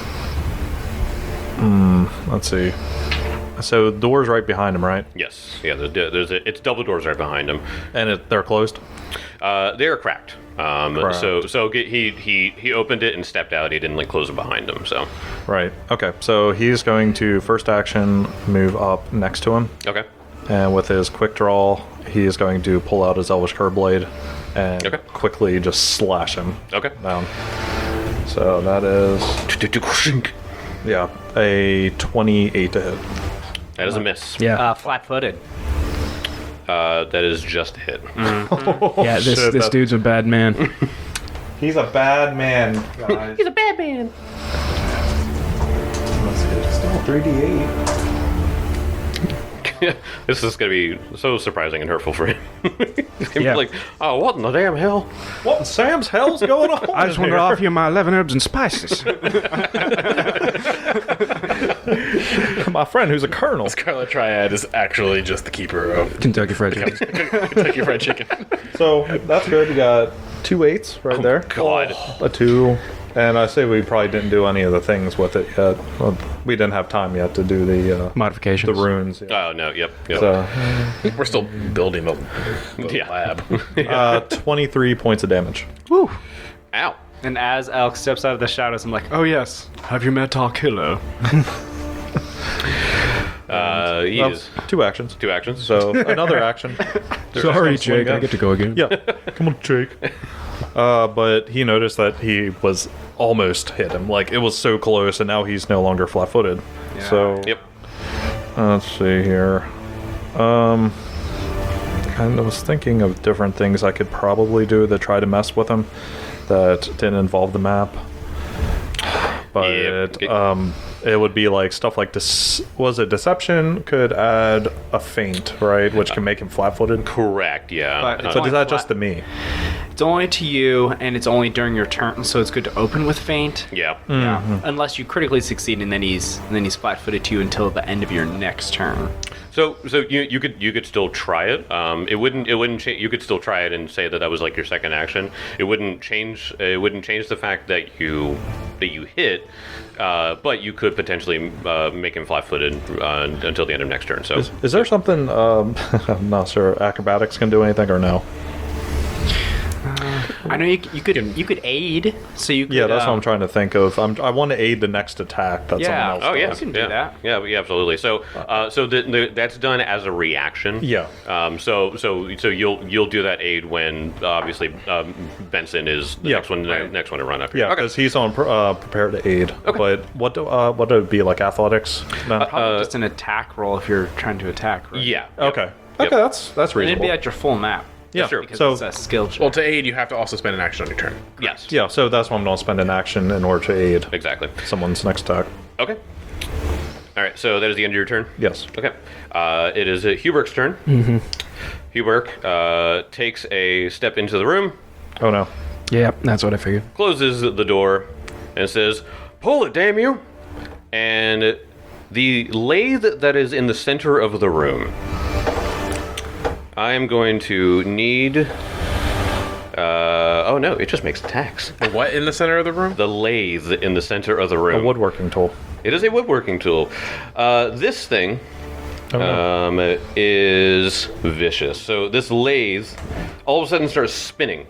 Hmm, let's see. So the door's right behind him, right? Yes, yeah. There's, there's a, it's double doors right behind him. And it, they're closed. Uh, they are cracked. Um, Cracked. So so get, he he he opened it and stepped out. He didn't like close it behind him. So Right. Okay. So he's going to first action move up next to him, okay. and with his quick draw, he is going to pull out his Elvish Curb Blade and Okay. quickly just slash him Okay. down. So that is, yeah, a twenty-eight to hit. That is a miss. Yeah. Uh, flat-footed. Uh, that is just a hit. yeah, this shit, this that- dude's a bad man. He's a bad man, guys. He's a bad man. Still three d eight. This is going to be so surprising and hurtful for him. He's gonna Yeah. be like, oh, what in the damn hell? What in Sam's hell's going on? I just in wanted to here? offer you my eleven herbs and spices. My friend who's a colonel. Scarlet Triad is actually just the keeper of Kentucky Fried Chicken. Kentucky Fried Chicken. So that's good. We got two eights right there. God. A two. And I say we probably didn't do any of the things with it yet. Well, we didn't have time yet to do the uh, Modifications. the runes. Yet. Oh, no, yep. yep. So, We're still building the, the Yeah. lab. uh, twenty-three points of damage. Woo. Ow. And as Elk steps out of the shadows, I'm like, oh yes, have you met our killer? Uh, he Well, is two actions. two actions. So another action. Sorry, Jake. I gun. get to go again. Yeah, come on, Jake. Uh, but he noticed that he was almost hit him. Like it was so close, and now he's no longer flat-footed. So Yep. let's see here. Um, I was thinking of different things I could probably do to try to mess with him that didn't involve the map. But Yep. um, it would be like stuff like this. Was it deception? Could add a feint, right? Which can make him flat-footed. Correct, yeah. But it's Uh, But only is that flat- just to me? It's only to you, and it's only during your turn, so it's good to open with feint. yeah. Yeah. Unless you critically succeed, and then he's and then he's flat-footed to you until the end of your next turn. So, so you you could you could still try it. Um, it wouldn't it wouldn't change. You could still try it and say that that was like your second action. It wouldn't change. It wouldn't change the fact that you that you hit. Uh, but you could potentially uh, make him flat-footed uh, until the end of next turn. So Is, is there something? Um, I'm not sure. Acrobatics can do anything or no? I know you, you could you could aid, so you could, Yeah, that's um, what I'm trying to think of. I'm, I want to aid the next attack that Yeah. someone else Oh yeah, does. can do yeah. that. Yeah, yeah, absolutely. So, uh, so the, the, that's done as a reaction. Yeah. Um. So, so, so you'll you'll do that aid when obviously um, Benson is the Yeah, next one right. next one to run up here. Yeah, Okay. because he's on pr- uh, prepared to aid. But what do uh, what would it be like athletics? No? Probably just an attack roll if you're trying to attack. Right? Yeah. okay. Yep. Okay, that's that's And it'd reasonable. be at your full map. yeah, sure. Because So it's a skill check. Well, to aid, you have to also spend an action on your turn. Yes. yeah, so that's why I'm going to spend an action in order to aid Exactly. someone's next attack. Okay. All right. So that is the end of your turn. Yes. Okay. Uh, it is uh, Hubert's turn. Mm-hmm. Hubert uh, takes a step into the room, Oh no. Yeah, that's what I figured. closes the door, and says, "Pull it, damn you!" And the lathe that is in the center of the room, I am going to need. Uh, oh no! It just makes attacks. The what in the center of the room? The lathe in the center of the room. A woodworking tool. It is a woodworking tool. Uh, this thing Oh, no. um, is vicious. So this lathe all of a sudden starts spinning.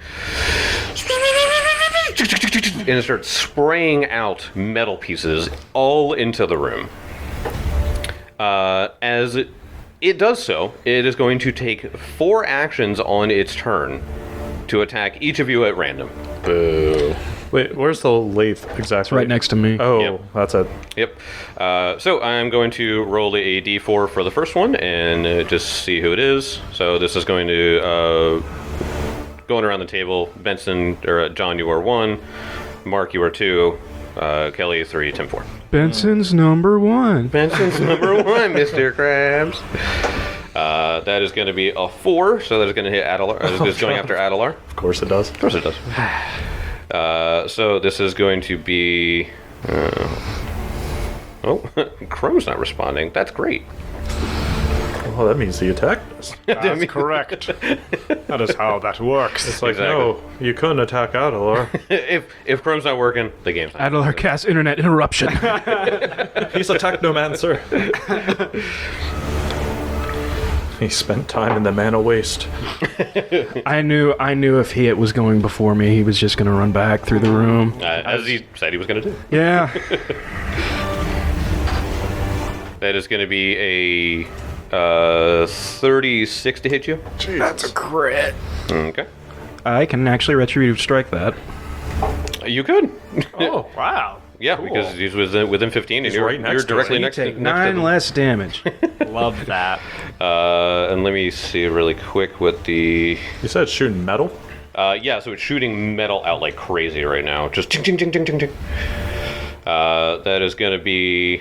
And it starts spraying out metal pieces all into the room. Uh, as it, it does so, it is going to take four actions on its turn to attack each of you at random. Boo. Wait, where's the lathe exactly? It's right next to me. Oh, Yep. that's it. Yep. Uh, so I'm going to roll a d four for the first one and uh, just see who it is. So this is going to uh, going around the table. Benson or uh, John, you are one. Mark, you are two. Uh, Kelly, three. Tim, four. Benson's number one. Benson's number one, Mister Krabs. Uh, that is going to be a four, so that is going to hit Adelar. Uh, it's going after Adelar. Of course it does. Of course it does. Uh, so this is going to be. Uh, oh, Chrome's not responding. That's great. Well, that means he attacked us. That's correct. That is how that works. It's like, Exactly. no, you couldn't attack Adelar. if if Chrome's not working, the game's not. Adler cast internet interruption. He's a technomancer. He spent time in the mana waste. I knew I knew if he was going before me, he was just going to run back through the room. Uh, as he said he was going to do. Yeah. That is going to be a uh, thirty-six to hit you. That's a crit. Okay. I can actually retributive strike that. You could. Oh, wow. Yeah, because he's within, within fifteen, and He's you're, right next you're to directly it. next, Take to, next to nine them. less damage. Love that. Uh, and let me see really quick what the. You said shooting metal? Uh, yeah, so it's shooting metal out like crazy right now. Just ching, ching, ching, ching, ching, ching. Uh, that is going to be.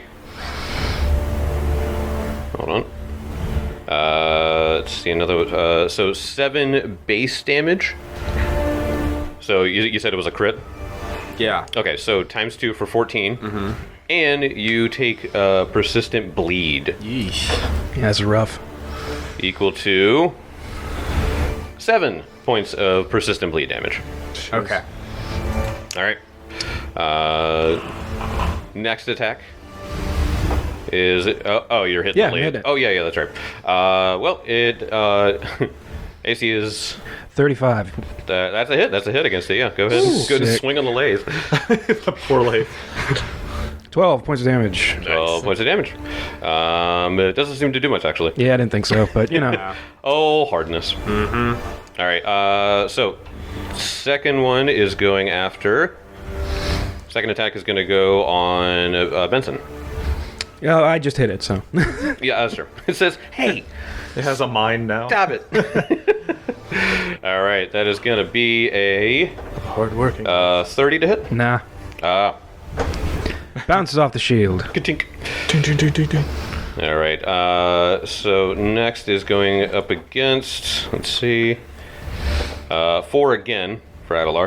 Hold on. Uh, let's see another. Uh, so seven base damage. So you, you said it was a crit? Yeah. Okay, so times two for fourteen. Mm-hmm. And you take uh, persistent bleed Yeah, that's rough. equal to seven points of persistent bleed damage. Okay. All right. Uh, next attack is oh, oh you're hitting Yeah, the lead. hit it. Oh yeah, yeah, that's right. Uh, well, it uh, A C is thirty-five. uh, that's a hit. That's a hit against it. Yeah, go ahead. Go ahead and Sick. swing on the lathe. Poor lathe. twelve points of damage. twelve points of damage. Um, it doesn't seem to do much actually. Yeah, I didn't think so, but you know. Oh, hardness. Mm-hmm. All right. Uh, so second one is going after. Second attack is going to go on uh, Benson. Yeah, I just hit it, so. Yeah, that's true. It says, "Hey, It has a mind now. stop it." All right, that is going to be a Hardworking. uh, thirty to hit. Nah. Ah, Bounces off the shield. ka-tink. Ding, ding, ding, ding, ding. All right. Uh, so next is going up against. Let's see. Uh, four again for Adelar.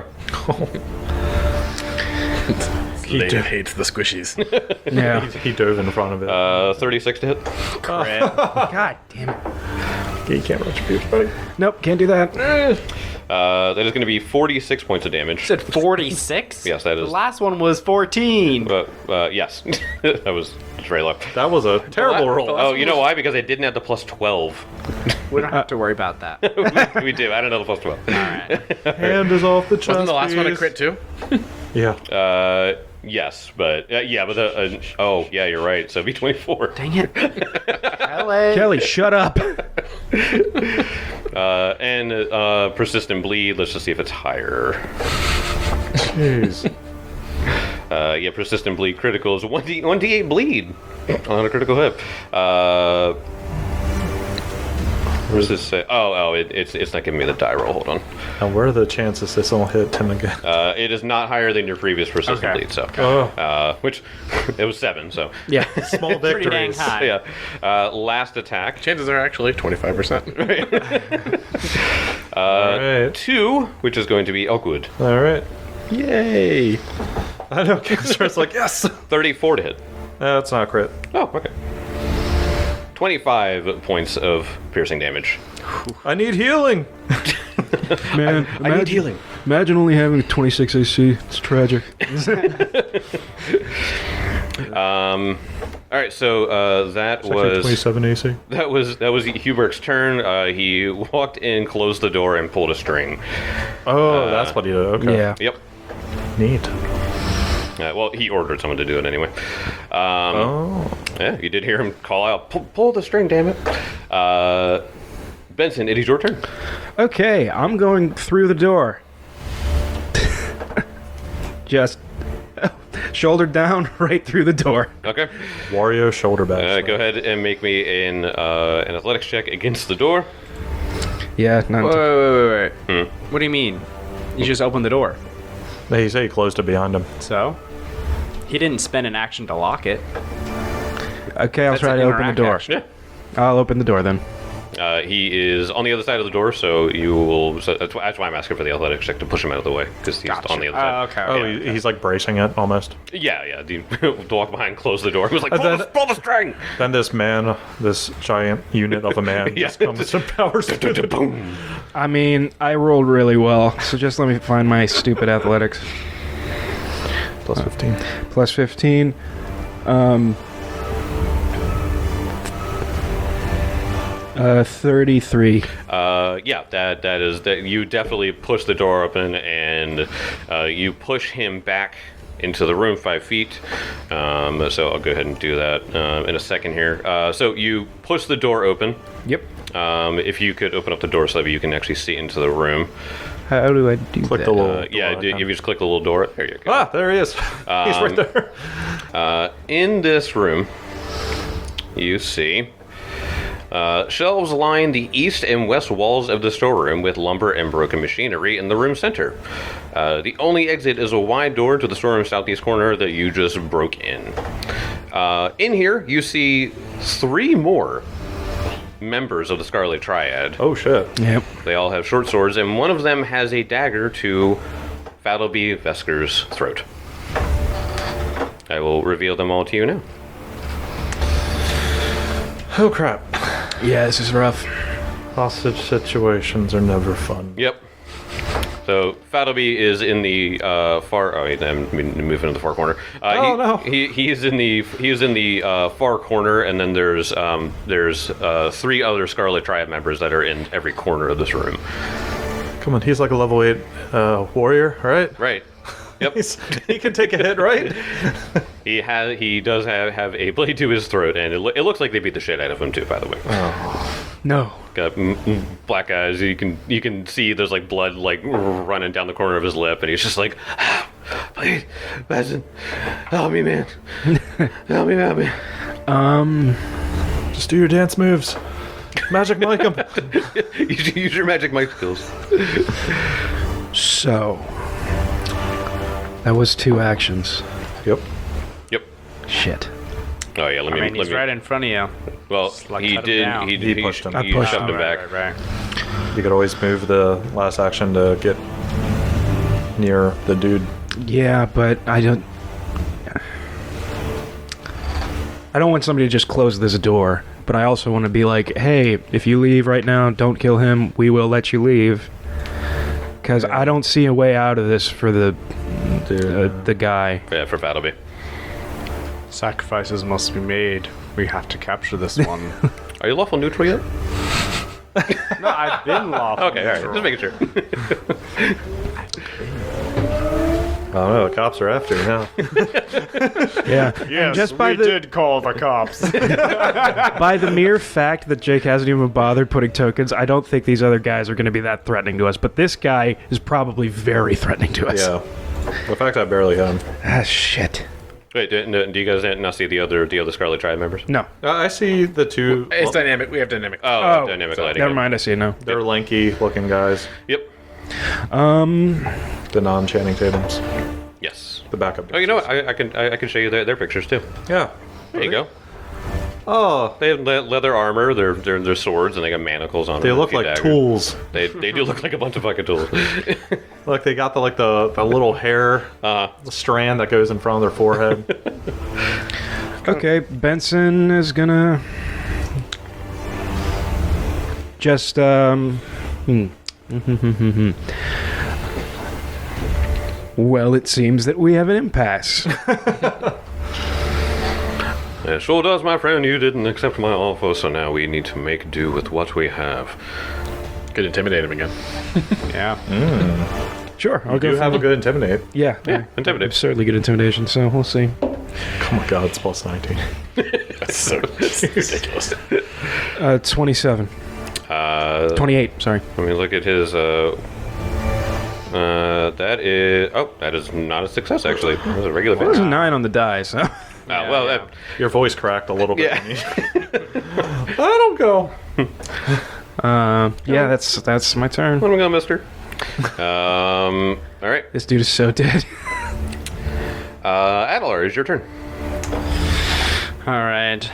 Lane hates the squishies. Yeah. He dove in front of it. Uh, thirty-six to hit. Crit. God damn it. you can't retribution, buddy. Nope, can't do that. Uh, that is going to be forty-six points of damage. said forty-six? Yes, that The is. last one was fourteen. Uh, uh, yes, that was just very low. That was a terrible roll. Oh, you know why? Because I didn't have the plus twelve. We don't have to worry about that. we, we do. I don't know the plus twelve. Hand is off the chest. Wasn't the last one a piece. crit too? Yeah. Uh, yes, but uh, yeah, but the uh, oh yeah, you're right. So it'd be twenty-four. Dang it. Kelly. Kelly, shut up. Uh, and uh, persistent bleed. Let's just see if it's higher. Jeez. Uh, yeah, persistent bleed critical is one d one d eight bleed on a critical hit. Uh, what does this say? Oh, oh, it, it's it's not giving me the die roll. Hold on. Now, where are the chances this will hit him again? Uh, it is not higher than your previous persistent Okay. bleed. So, Oh. uh, which it was seven. So, Yeah. Small Pretty dang victories. high. yeah. Uh, last attack. Chances are actually twenty-five percent. All right. Two, which is going to be oh good. All right. Yay. I know. Kickstarter's like, yes. thirty-four to hit. That's not a crit. Oh, okay. twenty-five points of piercing damage. I need healing. Man, I need healing. Imagine only having twenty-six A C. It's tragic. Um. All right, so uh, that was twenty-seven A C. that was that was Hubert's turn. Uh, he walked in, closed the door, and pulled a string. Oh, that's what he did. Okay. Yeah. Yep. Neat. Uh, well, he ordered someone to do it anyway. Um, Oh. Yeah, you did hear him call out, "Pull, pull the string, damn it!" Uh, Benson, it is your turn. Okay, I'm going through the door. Just shoulder down, right through the door. Okay. Wario shoulder Uh, bash. go ahead and make me an uh, an athletics check against the door. Yeah, not Wait, wait, wait, wait. Hmm. What do you mean? You just opened the door. He said he closed it behind him. So? He didn't spend an action to lock it. Okay, I'll That's try an to open the interact door. action. Yeah. I'll open the door then. Uh, he is on the other side of the door, so you will. So that's, why, that's why I'm asking for the athletics check to push him out of the way because he's Gotcha. on the other side. Oh, okay. Oh, okay. he, he's like bracing it almost. Yeah, yeah. The, to walk behind, close the door. He was like, And pull, then- the, pull the string. Then this man, this giant unit of a man, Yeah. just comes and powers through the Boom. I mean, I rolled really well, so just let me find my stupid athletics. plus fifteen. Plus fifteen. Um. Uh, thirty-three. Uh, yeah, that that is that. You definitely push the door open and uh, you push him back into the room five feet. Um, so I'll go ahead and do that uh, in a second here. Uh, so you push the door open. Yep. Um, if you could open up the door so that you can actually see into the room. How do I do Click that? the little. Uh, yeah, door do, icon. if you just click the little door, there you go. Ah, there he is. He's right there. Uh, in this room, you see uh, shelves line the east and west walls of the storeroom with lumber and broken machinery in the room center. Uh, the only exit is a wide door to the storeroom southeast corner that you just broke in. Uh, in here, you see three more members of the Scarlet Triad. Oh shit. Yep. They all have short swords, and one of them has a dagger to Fadlby Vesker's throat. I will reveal them all to you now. Oh crap. Yeah, this is rough. Hostage situations are never fun. Yep. So Fadlby is in the uh, far. Oh, wait, I'm moving to the far corner. Uh, Oh, he, no. He he is in the he is in the uh, far corner, and then there's um, there's uh, three other Scarlet Triad members that are in every corner of this room. Come on, he's like a level eight uh, warrior, right? Right. Yep. He's, he can take a hit, right? He has he does have, have a blade to his throat, and it, lo- it looks like they beat the shit out of him too. By the way. No. Got mm, mm, black eyes. You can you can see there's like blood like running down the corner of his lip, and he's just like, ah, "Please, Benson, help me, man, help me, help me." Um. Just do your dance moves. Magic Mike him. use, use your magic mic skills. So that was two actions. Yep. Yep. Shit. Oh yeah. Let me. I mean, let he's me right in front of you. well, like he cut him did. down. He, He he pushed him. I He pushed shoved him. him back. Right, right, right. You could always move the last action to get near the dude. Yeah, but I don't. I don't want somebody to just close this door, but I also want to be like, hey, if you leave right now, don't kill him. We will let you leave. Because I don't see a way out of this for the Dude. uh, the guy. Yeah, for Fadlby. Sacrifices must be made. We have to capture this one. Are you lawful neutral yet? No, I've been lawful. Okay, all right. Just making sure. I don't know. The cops are after you now. Yeah. Yes, just by we the did call the cops. by the mere fact that Jake hasn't even bothered putting tokens, I don't think these other guys are going to be that threatening to us. But this guy is probably very threatening to us. Yeah. The fact I barely hit him. Ah, shit. Wait, do, no, do you guys not see the other the other Scarlet Triad members? No. Uh, I see the two. It's dynamic. We have dynamic. Oh, Oh, dynamic so- lighting. Never mind. I see it now. They're lanky looking guys. Yep. Um. The non Channing Tatums. Yes. The backup. Oh, you know what? I, I can I, I can show you their, their pictures too. Yeah. There you go. Oh, They have le- leather armor. They're, they're they're swords, and they got manacles on they them. and a look few like daggers. tools. They they do look like a bunch of fucking tools. Look, they got the like the, the little hair Uh, strand that goes in front of their forehead. Okay, Benson is gonna just um. Hmm. Well, it seems that we have an impasse. it sure does, my friend. You didn't accept my offer, so now we need to make do with what we have. Could intimidate him again. Yeah. Sure, I'll You go. do for have a good intimidate. Yeah, Yeah, I- intimidate. Certainly good intimidation. So we'll see. Oh my god, it's plus nineteen. That's so that's ridiculous. Uh, twenty-seven. Uh, twenty-eight. Sorry. let me look at his. Uh, uh, that is. Oh, that is not a success. Actually, that was a regular It was failure. a nine on the die. So. Oh, well, that, Your voice cracked a little bit. Yeah. I don't go. Uh, yeah, that's that's my turn. let me go, Mister. Um. All right. This dude is so dead. Uh, Adelar, it's your turn. All right.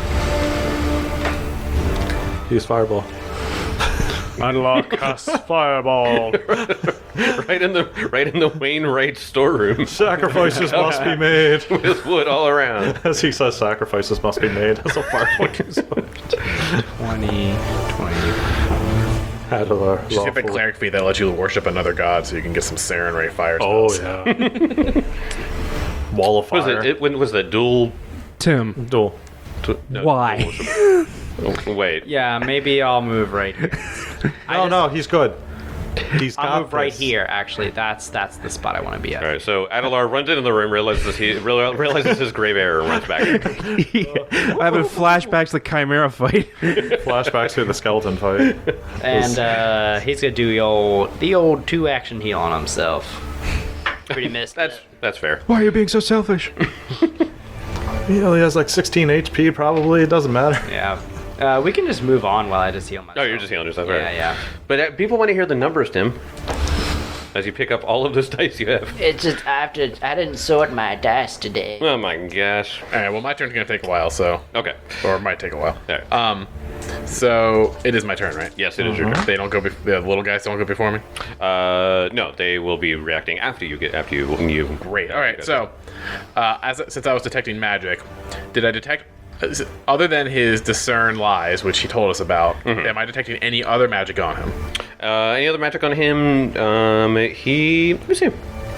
Use fireball. Unlock cast fireball. Right in the right in the Wainwright storeroom Sacrifices must be made. with wood all around. As he says, sacrifices must be made. As a fireball goes up. twenty, twenty. Adler, Just get a lawful. cleric fee that lets you worship another god, so you can get some Saren Ray fire Oh spells. yeah. Wall of Was fire. it, it? When was that dual? Tim, Duel. t- no, why? dual- oh, wait. Yeah, maybe I'll move right here. No, no, he's good. He's I'll got move right this. here. Actually, that's that's the spot I want to be at. All right, so Adelar runs into the room, realizes he real- realizes his grave error, and runs back. I have a flashback to the Chimera fight. Flashbacks to the skeleton fight. And uh, he's gonna do the old the old two action heal on himself. Pretty missed. That's that's fair. Why are you being so selfish? He only has like sixteen H P. Probably it doesn't matter. Yeah. Uh, we can just move on while I just heal myself. Oh, you're just healing yourself, Yeah, right? yeah. But uh, people want to hear the numbers, Tim. As you pick up all of those dice you have. It's just I have to. I didn't sort my dice today. Oh my gosh. All right. Well, my turn's gonna take a while, so Okay. or it might take a while. All right. Um, so it is my turn, right? Yes, it is your turn. They don't go. Bef- the little guys don't go before me. Uh, no, they will be reacting after you get after you you. Great. All right. So, uh, as since I was detecting magic, did I detect? Other than his discern lies, which he told us about, am I detecting any other magic on him? Uh, any other magic on him? Um, he. Let me see.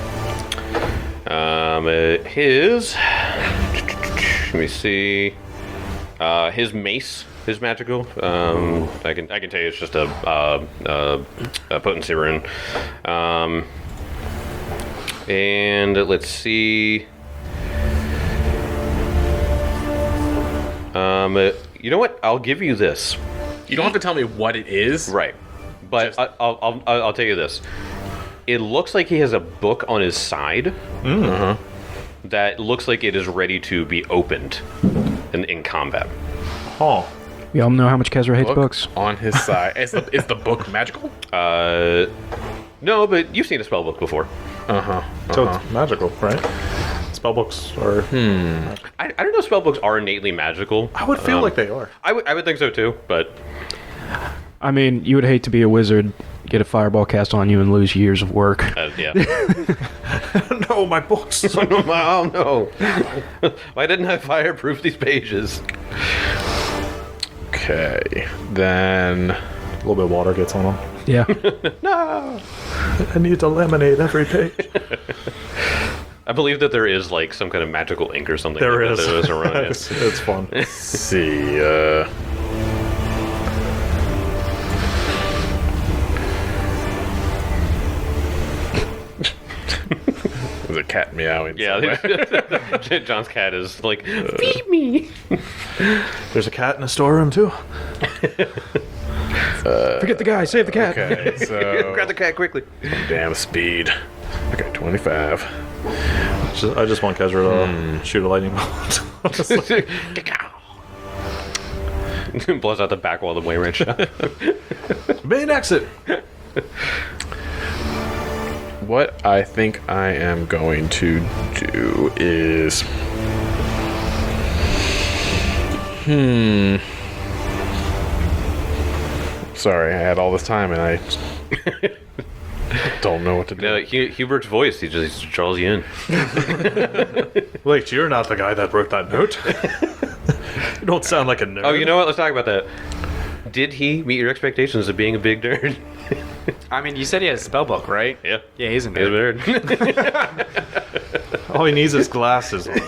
Um, uh, his. Let me see. Uh, his mace is magical. Um, I can I can tell you it's just a uh, uh, a potency rune. Um, and let's see. Um, uh, you know what? I'll give you this. You don't have to tell me what it is. Right. But Just- I, I'll, I'll, I'll I'll tell you this. It looks like he has a book on his side that looks like it is ready to be opened in, in combat. Oh, We all know how much Kezra hates Book books. on his side. Is the, is the book magical? Uh, no, but you've seen a spell book before. Uh huh. so it's magical, right? Spellbooks are. I, I don't know if spell books are innately magical. I would feel Um, like they are. I would I would think so too, but I mean, you would hate to be a wizard, get a fireball cast on you, and lose years of work. uh, yeah. No, my books. Oh no! Why didn't I fireproof these pages? Okay. Then. A little bit of water gets on them. Yeah. I need to laminate every page. I believe that there is like some kind of magical ink or something. There like is. That that is around it. it's, it's fun. Let's see. Uh. There's a cat meowing. somewhere. Yeah, John's cat is like, feed me. There's a cat in the storeroom too. Forget the guy, save the cat. Okay, so Grab the cat quickly. damn speed. Okay, twenty-five. Just, I just want Kezra to shoot a lightning bolt. Blows out the back wall of the Wainwright shot. Main exit. What I think I am going to do is. Hmm. Sorry, I had all this time and I don't know what to do. No, Hu- Hubert's voice, he just, he just draws you in. Wait, you're not the guy that wrote that note. You don't sound like a nerd. Oh, you know what? Let's talk about that. Did he meet your expectations of being a big nerd? I mean, you said he has a spell book, right? Yeah. Yeah, he's a He's a nerd. nerd. All he needs is glasses on.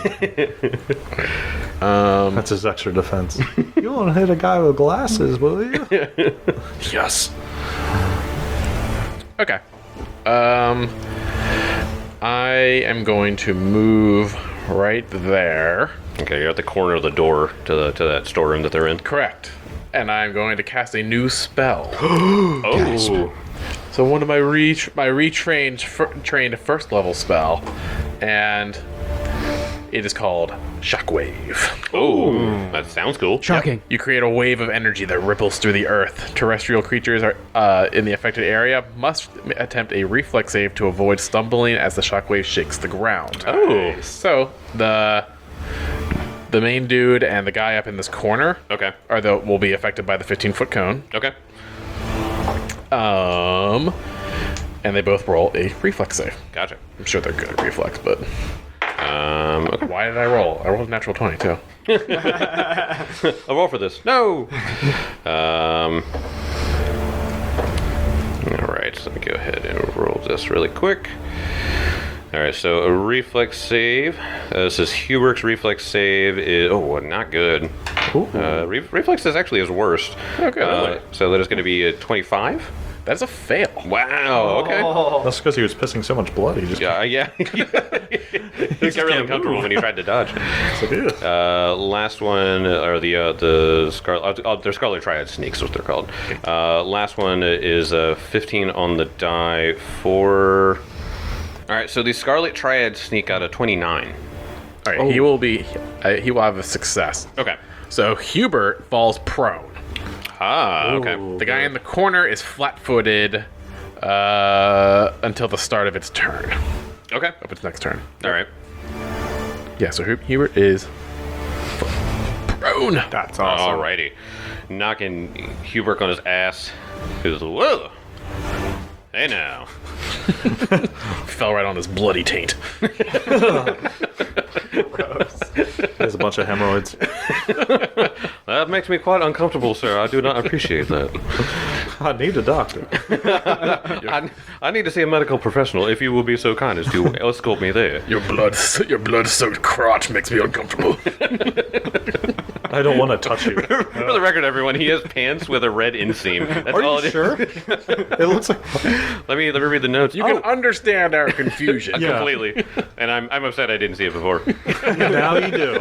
Um, That's his extra defense. You won't hit a guy with glasses, will you? Yes. okay. Um, I am going to move right there. Okay, you're at the corner of the door to the to that storeroom that they're in. Correct. And I'm going to cast a new spell. Oh. So one of my reach, my retrained fir- trained first level spell, and it is called Shockwave. Oh, that sounds cool. Shocking. You create a wave of energy that ripples through the earth. Terrestrial creatures are uh, in the affected area must attempt a reflex save to avoid stumbling as the shockwave shakes the ground. Oh. So the the main dude and the guy up in this corner Okay. are the will be affected by the fifteen foot cone. Okay. Um, and they both roll a reflex save. Gotcha. I'm sure they're good at reflex, but Um, okay. why did I roll? I rolled a natural twenty too. I'll roll for this. No. um. All right. So let me go ahead and roll this really quick. All right. So a reflex save. Uh, this is Hubert's reflex save. Is oh, not good. Uh, re- reflex is actually his worst. Okay, Uh, really? so that is going to be a twenty-five. That's a fail. Wow. Okay. That's because he was pissing so much blood. He just Yeah. Yeah. He got really uncomfortable when he tried to dodge. like, "Ew." Uh, last one, or the uh, the Scarlet, oh, they're Scarlet Triad Sneaks, what they're called. Uh, last one is uh, fifteen on the die for. All right, so the Scarlet Triad Sneak got a twenty-nine. All right, he will be. Uh, he will have a success. Okay. So Hubert falls prone. Ah. Okay. The guy in the corner is flat-footed uh, until the start of its turn. Okay. Of its next turn. All right. Yeah. So Hu- Hubert is prone. That's awesome. Alrighty. Knocking Hubert on his ass. He goes, whoa. Hey now. Fell right on his bloody taint. There's a bunch of hemorrhoids. That makes me quite uncomfortable, sir. I do not appreciate that. I need a doctor. I, I need to see a medical professional, if you will be so kind as to escort me there. Your blood, your blood-soaked crotch makes me uncomfortable. I don't want to touch you. For the record, everyone, he has pants with a red inseam. That's Are all you it is. sure? It looks like. Let me let me read the notes. You can understand our confusion. Yeah. Completely. And I'm I'm upset I didn't see it before. Now you do.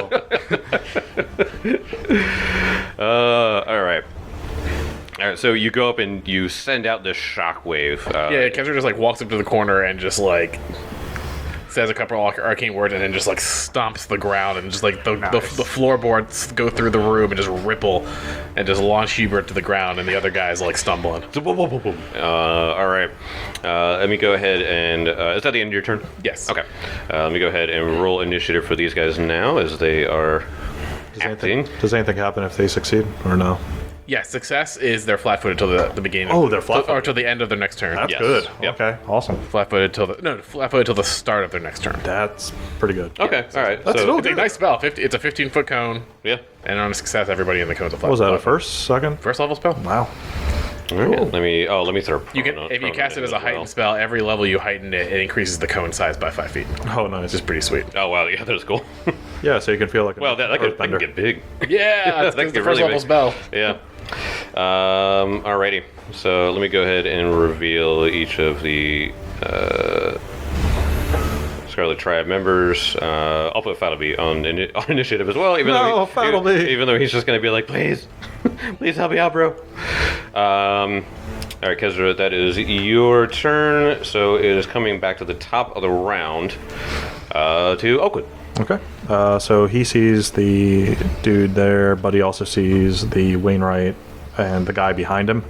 Uh, all right. All right, so you go up and you send out this shockwave. Uh, Yeah, Kesser just like walks up to the corner and just like says a couple of arcane words and then just like stomps the ground and just like the, the, the floorboards go through the room and just ripple and just launch Hubert to the ground and the other guy's like stumbling. Uh, all right. Uh, let me go ahead and uh, is that the end of your turn? Yes. Okay. Uh, let me go ahead and roll initiative for these guys now as they are Does acting. anything, does anything happen if they succeed or no? Yeah, success is they're flat-footed till the, the beginning. Oh, they're flat-footed. or till the end of their next turn. That's Yes. good. Yep. Okay, awesome. Flat-footed till the no, flat-footed till the start of their next turn. That's pretty good. Okay. All right. That's so, still It's a nice spell. fifty, it's a fifteen-foot cone, yeah. and on a success, everybody in the cone's a flat. What was that, a flat- first, second? First level spell. Wow. All right. Let me. Oh, let me throw. You can, prono- if you prono cast it in as a well. heightened spell, every level you heighten it, it increases the cone size by five feet. Oh, nice. Which is pretty sweet. Oh wow, yeah, that's cool. Yeah, so you can feel like a well, that, that, could, that can earthbender. get big. Yeah, that's That the could first really level be- spell. Yeah. Um, alrighty. So let me go ahead and reveal each of the uh, Scarlet Triad members. Uh, I'll put Fadlby on, ini- on initiative as well. Even No, though he, Fadlby. even, even though he's just going to be like, please, please help me out, bro. Um, all right, Kezra, that is your turn. So it is coming back to the top of the round uh, to Oakwood. Okay. Uh, so he sees the dude there, but he also sees the Wainwright and the guy behind him.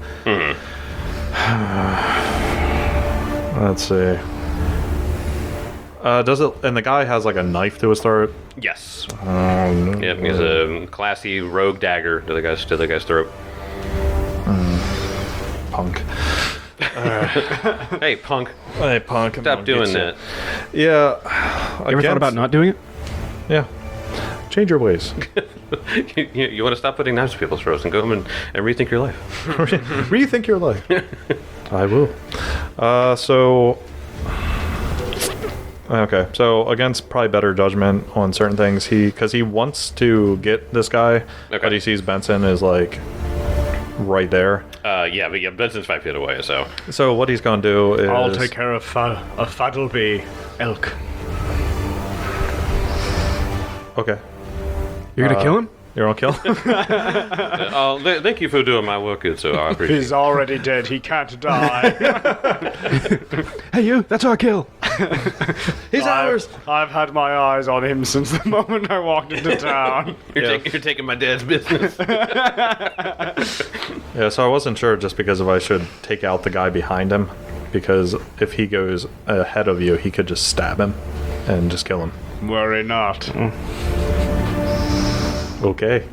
Let's see. Uh, does it? And the guy has like a knife to his throat. Yes. Um, Yep, he has a classy rogue dagger to the guy's to the guy's throat. Punk. Hey, punk! Hey, punk. Stop doing that. Yeah. You ever thought about not doing it? Yeah. Change your ways. you, you, you want to stop putting knives to people's throats and go home and, and rethink your life. Rethink your life. I will. Uh, so. Okay, so against probably better judgment on certain things, he because he wants to get this guy, Okay. but he sees Benson is like right there. Uh, yeah, but yeah, Benson's five feet away, so So what he's gonna do is I'll take care of, fa- of Fadlby Elk. Okay, You're gonna kill him? you're gonna kill him. uh, th- thank you for doing my work, good, so I appreciate He's already dead. He can't die. Hey, you! That's our kill. He's ours. I've, I've had my eyes on him since the moment I walked into town. it. You're, Yeah. taking, you're taking my dad's business. Yeah, so I wasn't sure just because if I should take out the guy behind him, because if he goes ahead of you, he could just stab him and just kill him. Worry not. Okay.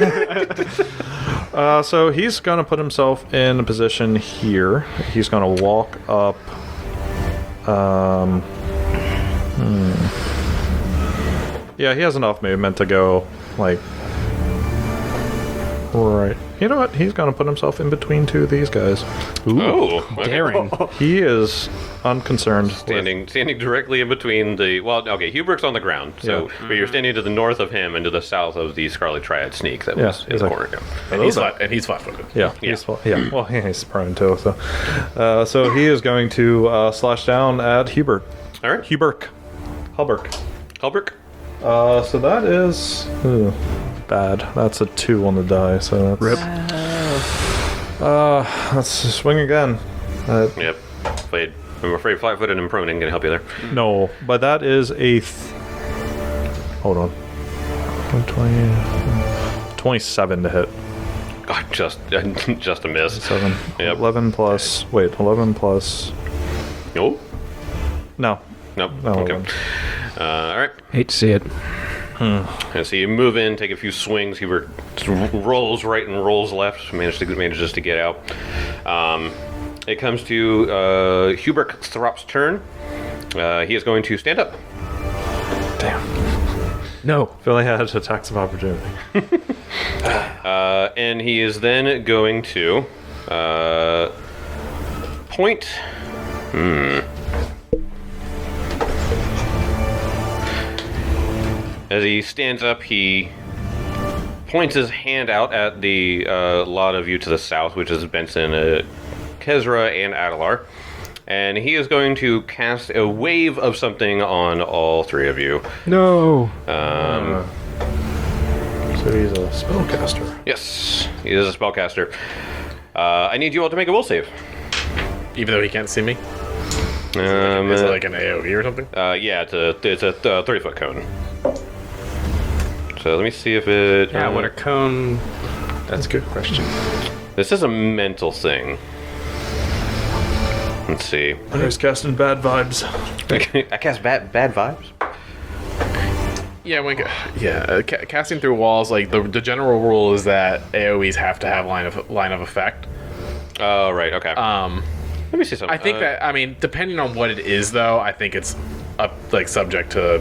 uh, so he's going to put himself in a position here. He's going to walk up. Um, hmm. Yeah, he has enough movement to go, like, Right. You know what? He's going to put himself in between two of these guys. Oh, okay. Daring. He is unconcerned. with- Standing, standing directly in between the. Well, okay, Hubert's on the ground, so Yeah. but you're standing to the north of him and to the south of the Scarlet Triad sneak that Yeah, was in the exactly. corner. Yeah. And he's flat, and he's flat-footed. Yeah, he's well, yeah. Well, yeah, he's prone too. So, uh, so he is going to uh, slash down at Hubert. All right, Hubert. Hubbert. Hulberg. Uh, so that is ugh, bad. That's a two on the die. So that's, rip. Uh, let's swing again. Uh, Yep. Played. I'm afraid flat-footed and prone ain't gonna help you there. no, but that is a. Th- Hold on. twenty, twenty-seven to hit. God, just just a miss. Seven. Yep. eleven plus. Wait, eleven plus. No. No. Nope. No, okay. eleven. Uh, all right. Hate to see it. And so you move in, take a few swings. Hubert rolls right and rolls left. Manages to manages to get out. Um, it comes to uh, Hubert Throp's turn. Uh, he is going to stand up. No. Feel like I had attacks of opportunity. Uh, and he is then going to uh, point. Hmm. As he stands up, he points his hand out at the uh, lot of you to the south, which is Benson, uh, Kezra, and Adelar. And he is going to cast a wave of something on all three of you. No. Um, So he's a spellcaster. yes, he is a spellcaster. Uh, I need you all to make a will save. Even though he can't see me. Um, Is it like an A O E or something? uh, yeah, it's a it's a thirty foot cone. So let me see if it. Yeah, uh, what a cone. That's a good question. This is a mental thing. Let's see. He's casting bad vibes. I cast bad bad vibes. Yeah, when, yeah. Uh, ca- casting through walls, like the the general rule is that A O Es have to have line of line of effect. Oh right, okay. Um, let me see something. I think Uh, that I mean, depending on what it is, though, I think it's up like subject to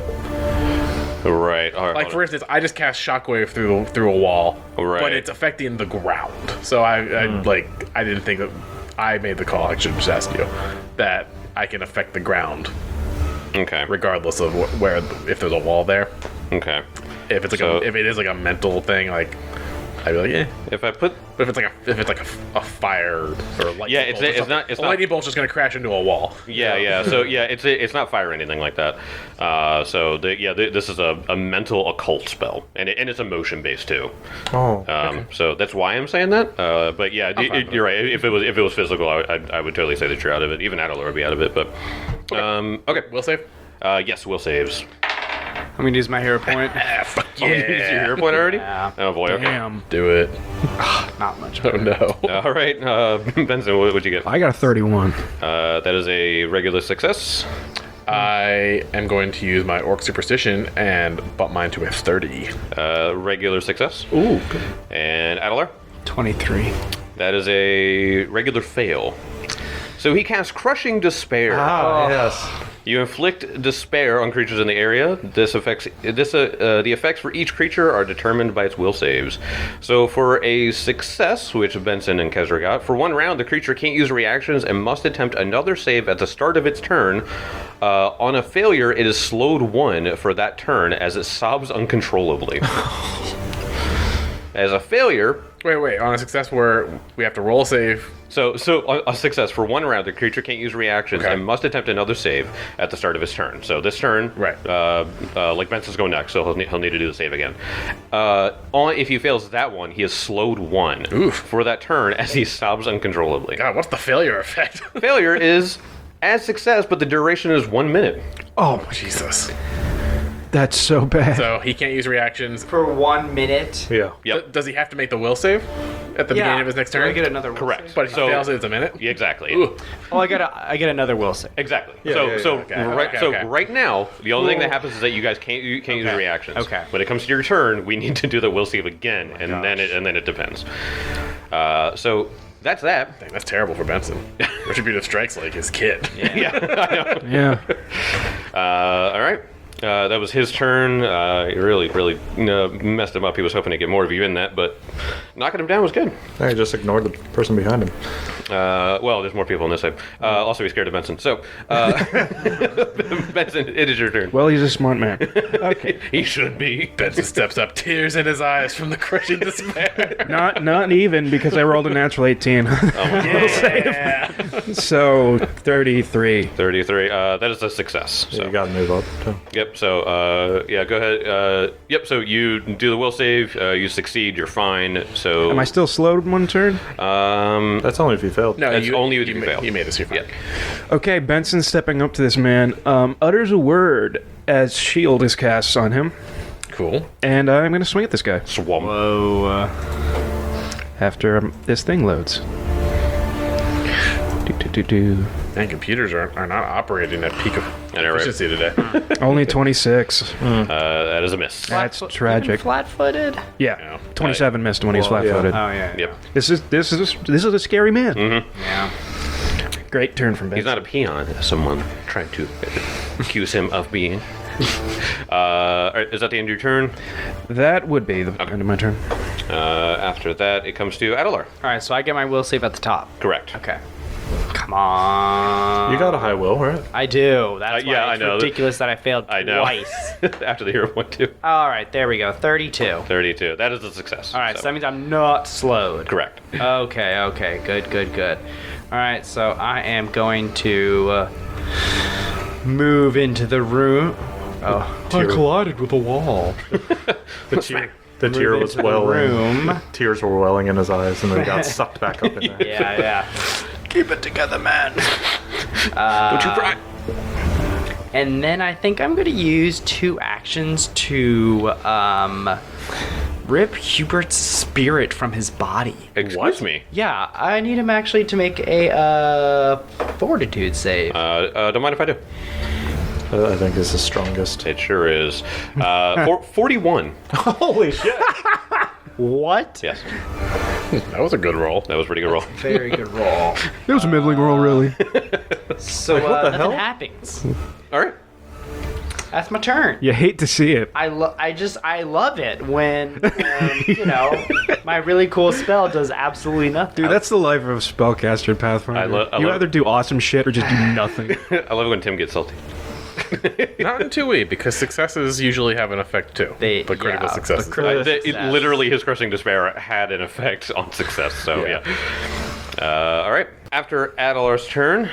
Right. All right. like hold for on. instance, I just cast shockwave through through a wall, Right. but it's affecting the ground. So I, I like I didn't think that I made the call. I should just ask you that I can affect the ground Okay. regardless of wh- where if there's a wall there. Okay. If it's like So- a, if it is like a mental thing, like I'd be like, eh. If I put But if it's like a if it's like a, a fire or a lightning Yeah, it's- bolt or it's something, not- it's a not- lightning bolt's just gonna crash into a wall. yeah, yeah. So yeah, it's it's not fire or anything like that. Uh, so the, yeah, th- this is a, a mental occult spell, and it, and it's emotion based too. Oh. Um, So that's why I'm saying that. Uh, but yeah, it, it, you're right. If it was if it was physical, I, I, I would totally say that you're out of it. Even Adler would be out of it. But um, okay. Will save. Uh, yes, will saves. I'm gonna use my hero point. Oh, you used your hero point already? Yeah. Oh boy. Okay. Damn. Do it. Not much. Oh no. All right, uh, Benson, what would you get? I got a thirty-one. Uh, that is a regular success. I am going to use my orc superstition and bump mine to a thirty. Uh, regular success. Ooh. Good. And Adelar? twenty-three. That is a regular fail. So he casts Crushing Despair. Ah, yes. You inflict despair on creatures in the area. This affects this. Uh, uh, the effects for each creature are determined by its will saves. So for a success, which Benson and Kezra got, for one round the creature can't use reactions and must attempt another save at the start of its turn. Uh, on a failure, it is slowed one for that turn as it sobs uncontrollably. As a failure, Wait, wait. On a success where we have to roll a save. So, so a, a success for one round, the creature can't use reactions Okay. and must attempt another save at the start of his turn. So this turn, Right. Uh, uh, like Benson's going next, so he'll need, he'll need to do the save again. Uh, on if he fails that one, he is slowed one Oof. for that turn as he sobs uncontrollably. God, what's the failure effect? Failure is as success, but the duration is one minute. Oh, Jesus. that's so bad. So he can't use reactions. For one minute. Yeah. Yep. D- does he have to make the will save at the beginning of his next Do turn? I get another will Correct. save? But if he So- fails it, it's a minute. Yeah, exactly. Ooh. Oh, I got a, I get another will save. Exactly. Yeah, so, yeah, yeah. so Okay, right, okay, so okay. right now, the only thing that happens is that you guys can't you can't use Okay. reactions. Okay. When it comes to your turn, we need to do the will save again, and then it and then it depends. Uh, so that's that. Dang, that's terrible for Benson. Retributive strikes like his kid. Yeah. I know. Yeah. Uh, all right. Uh, that was his turn. Uh, it really, really uh, messed him up. He was hoping to get more of you in that, but knocking him down was good. I just ignored the person behind him. Uh, well, there's more people on this side. Uh, also, he's scared of Benson. So, uh, Benson, it is your turn. Well, he's a smart man. Okay. He should be. Benson steps up, tears in his eyes from the crushing despair. Not not even because I rolled a natural eighteen. So thirty-three. thirty-three. Uh, that is a success. So So. you got to move up. Too. Yep. So, uh, yeah, go ahead. Uh, yep. So you do the will save. Uh, you succeed. You're fine. So. Am I still slowed one turn? Um. That's only if you failed. No, That's you, only if you, you ma- fail. You made us. You're fine. Yep. Okay, Benson stepping up to this man, um, utters a word as shield is cast on him, Cool. and I'm going to swing at this guy Swamp. Whoa. Uh, after um, this thing loads. Do, do, do, do. And computers are, are not operating at peak of I know, right? efficiency today. Only twenty-six. Uh, that is a miss. That's flat-foot- tragic. even Flat-footed. Yeah, Yeah. twenty-seven missed when he was Well, yeah. flat-footed. Oh yeah. Yep. This is this is this is a scary man. Yeah. Great turn from Benson. He's not a peon, as someone tried to accuse him of being. Uh, all right, is that the end of your turn? That would be the end of my turn. Uh, after that, it comes to Adelar. All right. So I get my will save at the top. Correct. Okay. Come on. You got a high will, right? I do. That's Uh, why yeah, I it's know. ridiculous that I failed I know. twice. After the hero point two. All right. There we go. thirty-two. thirty-two. That is a success. All right. So that means I'm not slowed. Correct. Okay, okay, good, good, good. All right, so I am going to uh, move into the room. Oh, Tear- collided with a wall. The tear, the tear was into the welling. room. Tears were welling in his eyes, and then he got sucked back up in there. Yeah, yeah. Keep it together, man. Don't you cry. And then I think I'm going to use two actions to um, rip Hubert's spirit from his body. Excuse me. Yeah, I need him actually to make a uh, fortitude save. Uh, uh, don't mind if I do. Uh, I think is the strongest. It sure is. Uh, for, forty-one. Holy shit! What? Yes, That was a good roll. that was a pretty good roll. Very good roll. It was a middling roll, really. So Like, what uh, the nothing hell? happens. All right. That's my turn. You hate to see it. I lo- I just I love it when um, you know my really cool spell does absolutely nothing. Dude, that's the life of a spellcaster in Pathfinder. I lo- I you love- either do awesome shit or just do nothing. I love it when Tim gets salty. Not in two E, because successes usually have an effect too. They- but critical yeah, successes. but critical- I- the- it- success. literally, his crushing despair had an effect on success. So yeah. Uh, all right. After Adelar's turn,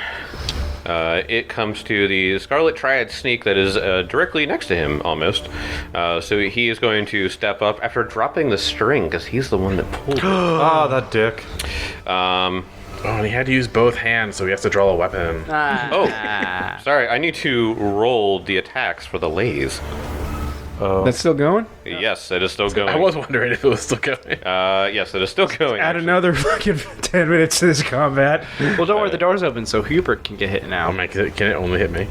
uh, it comes to the Scarlet Triad sneak that is uh, directly next to him, almost. Uh, so he is going to step up after dropping the string because he's the one that pulled it. Ah, that dick. Um, Oh, and he had to use both hands, so he has to draw a weapon. Ah. oh, sorry. I need to roll the attacks for the lays. That's still going? Yes, it is still going. I was wondering if it was still going. Uh, yes, it is still going. Add actually. another fucking ten minutes to this combat. Well, don't worry, the door's open, so Hubert can get hit now. Oh man, can it, can it only hit me?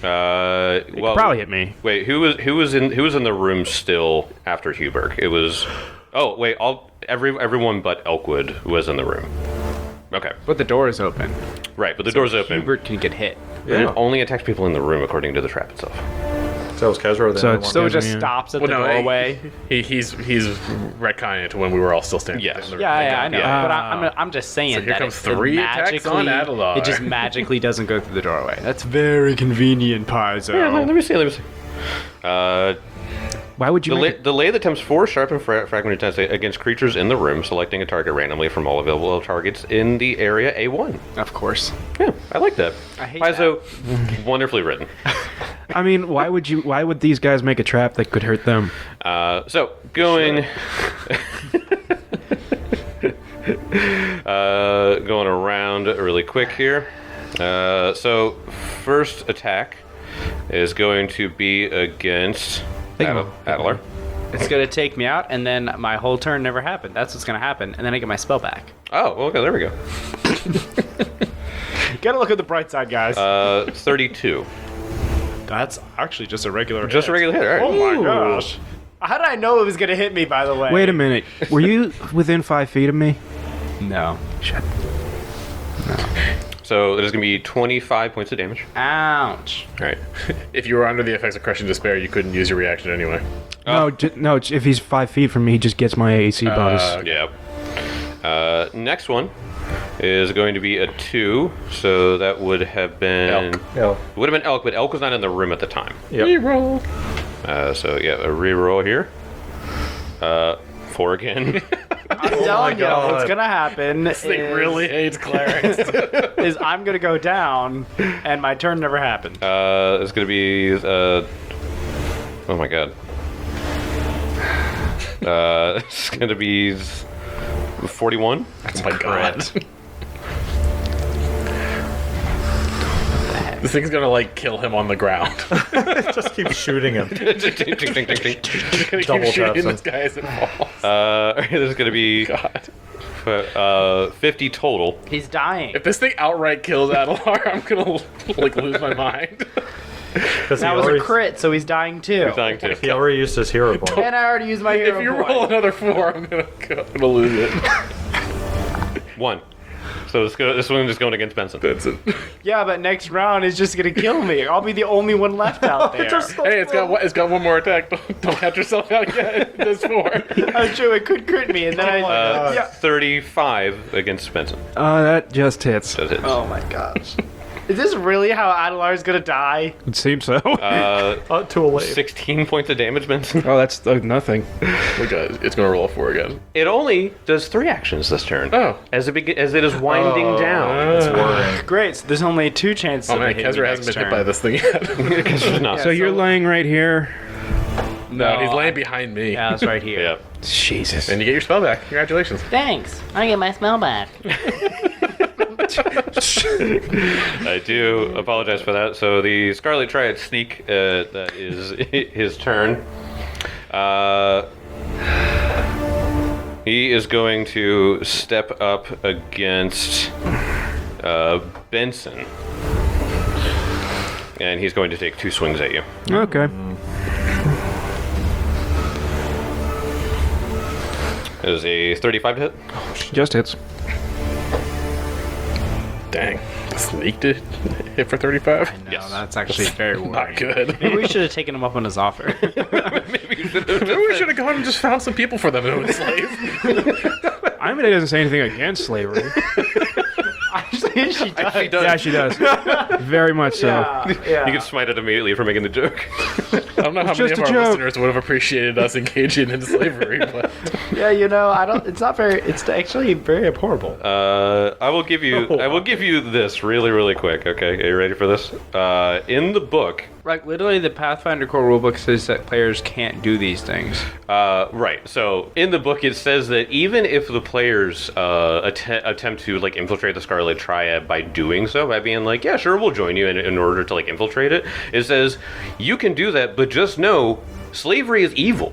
Uh, well, Probably hit me. Wait, who was who was in who was in the room still after Hubert? It was. Oh wait, all every everyone but Elkwood was in the room. Okay, But the door is open. right, but the door's open. Hubert can get hit. And Yeah. it only attacks people in the room according to the trap itself. So was Kezra the So only it's one? So it Yeah, just yeah. stops at Well, the no, doorway. He, he's he's retconning it to when we were all still standing. Yes. in the- Yeah, yeah, I know. Yeah. But I, I'm, I'm just saying So here that comes it, three it attacks magically, on Adelar. it just magically doesn't go through the doorway. That's very convenient, Paizo. Yeah, let me see. Let me see. Uh, Why would you the, make la- it? the lay that attempts four sharp and fra- fragmented attacks against creatures in the room, selecting a target randomly from all available targets in the area A one. Of course. Yeah, I like that. I hate Paizo, wonderfully written. I mean, why would you? Why would these guys make a trap that could hurt them? Uh, so going, uh, going around really quick here. Uh, so first attack is going to be against Think Ad- about- Adelar. It's going to take me out, and then my whole turn never happened. That's what's going to happen. And then I get my spell back. Oh, well, okay, there we go. Gotta look at the bright side, guys. Uh, thirty-two. That's actually just a regular. Just a hit. regular hit. All right. Oh my gosh! How did I know it was gonna hit me? By the way. Wait a minute. Were you within five feet of me? No. Shit. So there's going to be twenty-five points of damage. Ouch. All right. If you were under the effects of crushing despair, you couldn't use your reaction anyway. No, j- no. If he's five feet from me, he just gets my A C bonus. Uh, Yeah. Uh, next one is going to be a two, so that would have been Elk. Yeah. would have been Elk, but Elk was not in the room at the time. Yep. Reroll. Uh, so yeah, a reroll here. Uh, four again. I'm telling you, God. what's gonna happen This thing is, really hates clerics. is I'm gonna go down, and my turn never happened. uh, it's gonna be uh, oh my god. Uh, it's gonna be forty-one. Oh my god. This thing's gonna like kill him on the ground. Just keep shooting him. Ding, ding, ding, ding, ding. Just gonna Double keep shooting taps him. this guy as it falls. Uh, this is gonna be God. uh, fifty total. He's dying. If this thing outright kills Adelar, I'm gonna like lose my mind. Because he, That was a already- crit, so he's dying too. Dying too. he already used his hero point. And I already used my hero If you point. roll another four, I'm gonna, I'm gonna lose it. One. So this, go, this one is going against Benson. That's it. Yeah, but next round is just gonna kill me. I'll be the only one left out there. Hey, it's got one- it's got one more attack. Don't, don't catch yourself out yet. There's four. I'm sure it could crit me, and then I. Uh, yeah. thirty-five against Benson. Uh, that just hits. Does hit. Oh my gosh. Is this really how Adelar is gonna die? It seems so. Uh, Uh, to a wave. sixteen points of damage, Benson. oh, that's uh, nothing. We got. It's gonna roll a four again. It only does three actions this turn. Oh. As it beg- as it is winding down. It's worrying. Great. So there's only two chances. Oh of man, it hitting me Kezra hasn't next been hit turn. by this thing yet. It's not. So you're laying right here. no, he's I- laying behind me. Yeah, it's right here. Yeah. Jesus. And you get your spell back. Congratulations. Thanks. I get my smell back. I do apologize for that. So the Scarlet Triad sneak, uh, that is his turn. Uh, he is going to step up against uh, Benson. And he's going to take two swings at you. Okay. It is a thirty-five to hit. Just hits. Dang. Sneaked it. Hit for thirty-five. No, Yes. that's actually very worrying. Not good. Maybe we should have taken him up on his offer. Maybe you should Maybe we should have gone and just found some people for them to enslave. I mean, it doesn't say anything against slavery. Actually, she does. She does. Yeah, she does. Very much so. Yeah, yeah. You can smite it immediately for making the joke. I don't know how many just of a our joke. listeners would have appreciated us engaging in slavery, but Yeah, you know, I don't. It's not very. It's actually very horrible. Uh, I will give you. I will give you this really, really quick. Okay, are you ready for this? Uh, in the book, Like literally, the Pathfinder core rulebook says that players can't do these things. uh, right. So in the book, it says that even if the players uh, att- attempt to like infiltrate the Scarlet Triad by doing so, by being like, "Yeah, sure, we'll join you," in, in order to like infiltrate it, it says you can do that, but just know slavery is evil.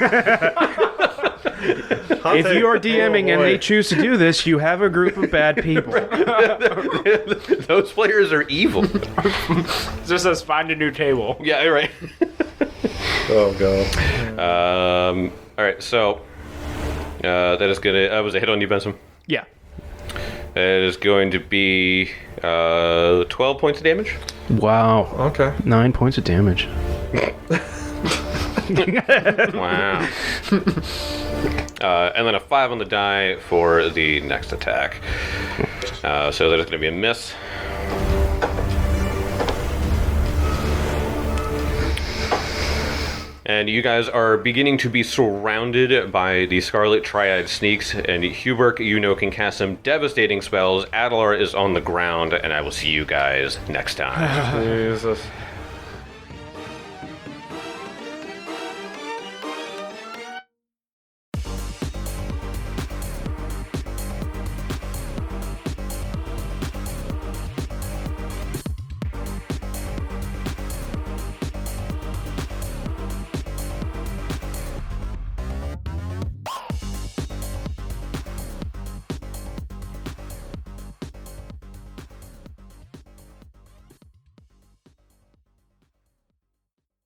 If you are DMing and they choose to do this, you have a group of bad people. Those players are evil. It just says find a new table. Yeah, right. Oh god. Um, all right, so uh, that is gonna. That was a hit on you, Benson. Yeah. It is going to be uh, twelve points of damage. Wow. Okay. Nine points of damage. Wow. uh, and then a five on the die for the next attack. Uh, so that is going to be a miss. And you guys are beginning to be surrounded by the Scarlet Triad sneaks, and Hubert, you know, can cast some devastating spells. Adelar is on the ground, and I will see you guys next time. Jesus.